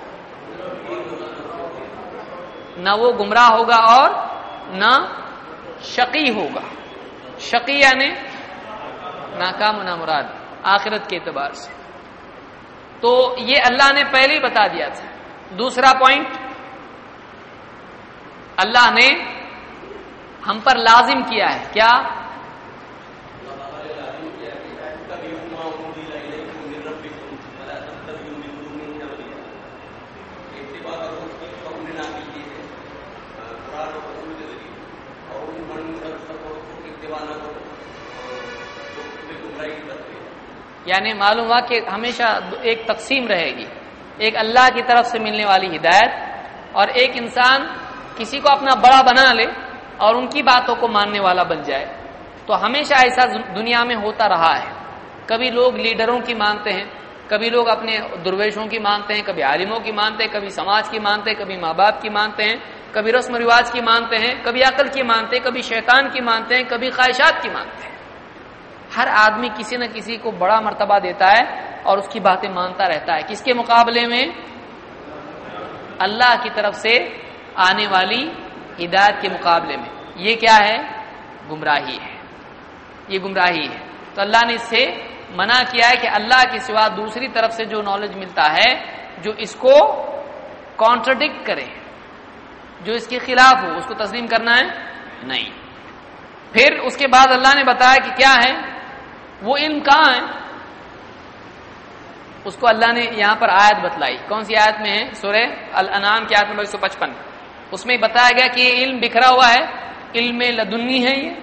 نہ وہ گمراہ ہوگا اور نہ شقی ہوگا، شقی یعنی ناکام و نامراد آخرت کے اعتبار سے، تو یہ اللہ نے پہلے ہی بتا دیا تھا۔ دوسرا پوائنٹ، اللہ نے ہم پر لازم کیا ہے کیا؟ یعنی معلوم ہوا کہ ہمیشہ ایک تقسیم رہے گی، ایک اللہ کی طرف سے ملنے والی ہدایت، اور ایک انسان کسی کو اپنا بڑا بنا لے اور ان کی باتوں کو ماننے والا بن جائے۔ تو ہمیشہ ایسا دنیا میں ہوتا رہا ہے، کبھی لوگ لیڈروں کی مانتے ہیں، کبھی لوگ اپنے درویشوں کی مانتے ہیں، کبھی عالموں کی مانتے ہیں، کبھی سماج کی مانتے ہیں، کبھی ماں باپ کی مانتے ہیں، کبھی رسم و رواج کی مانتے ہیں، کبھی عقل کی مانتے ہیں، کبھی شیطان کی مانتے ہیں، کبھی خواہشات کی مانتے ہیں۔ ہر آدمی کسی نہ کسی کو بڑا مرتبہ دیتا ہے اور اس کی باتیں مانتا رہتا ہے، کس کے مقابلے میں؟ اللہ کی طرف سے آنے والی ہدایت کے مقابلے میں۔ یہ کیا ہے؟ گمراہی ہے، یہ گمراہی ہے۔ تو اللہ نے اس سے منع کیا ہے کہ اللہ کے سوا دوسری طرف سے جو نالج ملتا ہے، جو اس کو کانٹرڈکٹ کرے، جو اس کے خلاف ہو، اس کو تسلیم کرنا ہے نہیں۔ پھر اس کے بعد اللہ نے بتایا کہ کیا ہے وہ علم، کہاں ہے؟ اس کو اللہ نے یہاں پر آیت بتلائی، کون سی آیت میں ہے؟ سورہ الانعام کی آیت نمبر 155، اس میں بتایا گیا کہ یہ علم بکھرا ہوا ہے، علم لدنی ہے یہ،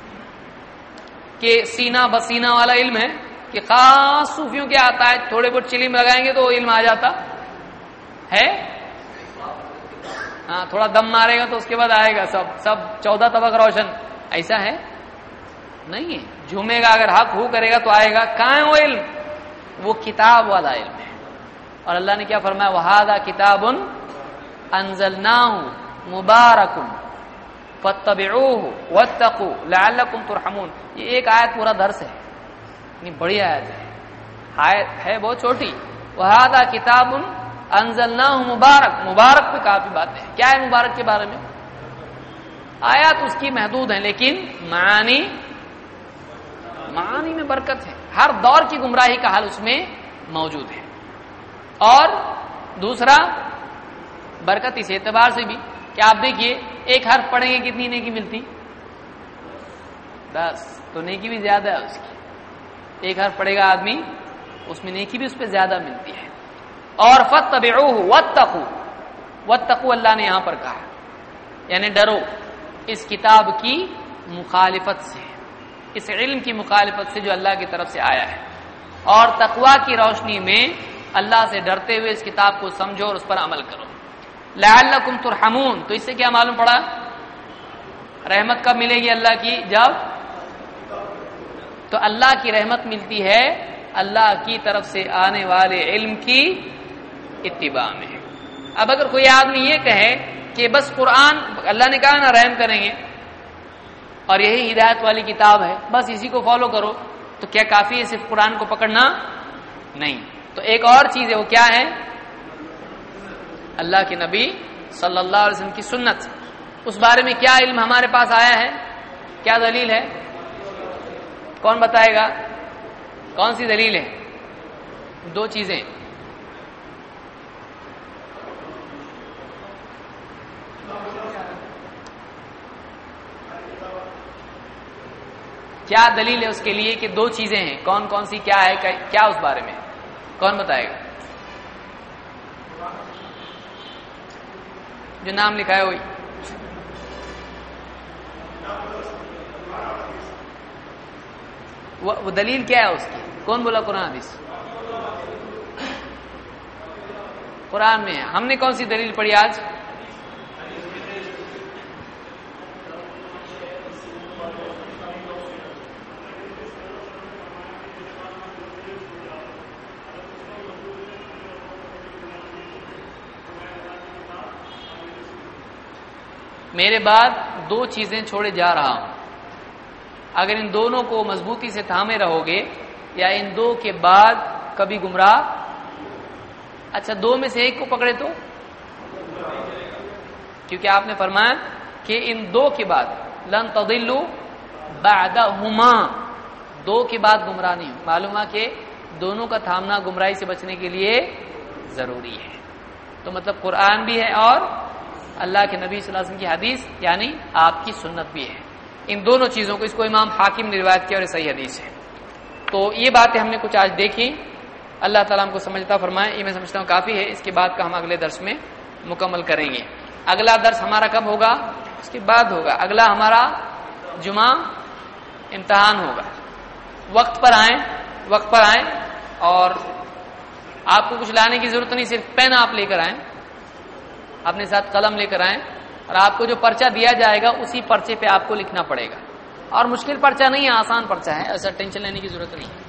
کہ سینہ بسینہ والا علم ہے، کہ خاص صوفیوں کے آتا ہے، تھوڑے بہت چلم لگائیں گے تو علم آ جاتا ہے، ہاں تھوڑا دم مارے گا تو اس کے بعد آئے گا سب 14 طبق روشن، ایسا ہے نہیں ہے۔ جھومے گا اگر حق ہو کرے گا تو آئے گا، کہاں ہے وہ علم؟ وہ کتاب والا علم ہے، اور اللہ نے کیا فرمایا؟ وَهَذَا كِتَابٌ أَنزَلْنَاهُ مُبَارَكٌ فَاتَّبِعُوهُ وَاتَّقُوا لَعَلَّكُمْ تُرْحَمُونَ۔ یہ ایک آیت پورا درس ہے، اتنی بڑی آیت ہے بہت چھوٹی۔ وَهَذَا كِتَابٌ أَنزَلْنَاهُ مُبَارَكٌ، مبارک پہ کافی باتیں ہیں۔ کیا ہے مبارک کے بارے میں؟ آیات اس کی محدود ہیں، لیکن معانی میں برکت ہے، ہر دور کی گمراہی کا حل اس میں موجود ہے۔ اور دوسرا برکت اس اعتبار سے بھی کہ آپ دیکھیے ایک حرف پڑھیں گے کتنی نیکی ملتی؟ 10، تو نیکی بھی زیادہ ہے اس کی، ایک حرف پڑھے گا آدمی اس میں نیکی بھی اس پہ زیادہ ملتی ہے۔ اور فَاتَّبِعُوهُ وَاتَّقُوا اللہ نے یہاں پر کہا، یعنی ڈرو اس کتاب کی مخالفت سے، اس علم کی مخالفت سے جو اللہ کی طرف سے آیا ہے، اور تقویٰ کی روشنی میں اللہ سے ڈرتے ہوئے اس کتاب کو سمجھو اور اس پر عمل کرو۔ لعلکم ترحمون، تو اس سے کیا معلوم پڑا؟ رحمت کب ملے گی اللہ کی؟ جب تو اللہ کی رحمت ملتی ہے اللہ کی طرف سے آنے والے علم کی اتباع میں۔ اب اگر کوئی آدمی یہ کہے کہ بس قرآن، اللہ نے کہا نا رحم کریں گے، اور یہی ہدایت والی کتاب ہے، بس اسی کو فالو کرو، تو کیا کافی ہے صرف قرآن کو پکڑنا؟ نہیں، تو ایک اور چیز ہے، وہ کیا ہے؟ اللہ کے نبی صلی اللہ علیہ وسلم کی سنت، اس بارے میں کیا علم ہمارے پاس آیا ہے، کیا دلیل ہے؟ کون بتائے گا؟ کون سی دلیل ہے؟ دو چیزیں، کیا دلیل ہے اس کے لیے کہ دو چیزیں ہیں، کون کون سی کیا ہے، کیا اس بارے میں کون بتائے گا؟ جو نام لکھا ہے وہی وہ دلیل کیا ہے اس کی؟ کون بولا قرآن حدیث؟ قرآن میں ہے۔ ہم نے کون سی دلیل پڑھی آج؟ میرے بعد دو چیزیں چھوڑے جا رہا ہوں، اگر ان دونوں کو مضبوطی سے تھامے رہو گے یا ان دو کے بعد کبھی گمراہ، اچھا دو میں سے ایک کو پکڑے تو، کیونکہ آپ نے فرمایا کہ ان دو کے بعد لن تضلوا بعدہما، دو کے بعد گمراہ نہیں ہو، معلوم ہے کہ دونوں کا تھامنا گمراہی سے بچنے کے لیے ضروری ہے۔ تو مطلب قرآن بھی ہے اور اللہ کے نبی صلی اللہ علیہ وسلم کی حدیث یعنی آپ کی سنت بھی ہے، ان دونوں چیزوں کو، اس کو امام حاکم نے روایت کیا اور یہ صحیح حدیث ہے۔ تو یہ باتیں ہم نے کچھ آج دیکھی، اللہ تعالیٰ ہم کو سمجھتا فرمائے، یہ میں سمجھتا ہوں کافی ہے، اس کے بعد کا ہم اگلے درس میں مکمل کریں گے۔ اگلا درس ہمارا کب ہوگا؟ اس کے بعد ہوگا، اگلا ہمارا جمعہ امتحان ہوگا۔ وقت پر آئیں اور آپ کو کچھ لانے کی ضرورت نہیں، صرف پین آپ لے کر آئیں، اپنے ساتھ قلم لے کر آئیں، اور آپ کو جو پرچہ دیا جائے گا اسی پرچے پہ آپ کو لکھنا پڑے گا، اور مشکل پرچہ نہیں ہے، آسان پرچہ ہے، ایسا ٹینشن لینے کی ضرورت نہیں ہے۔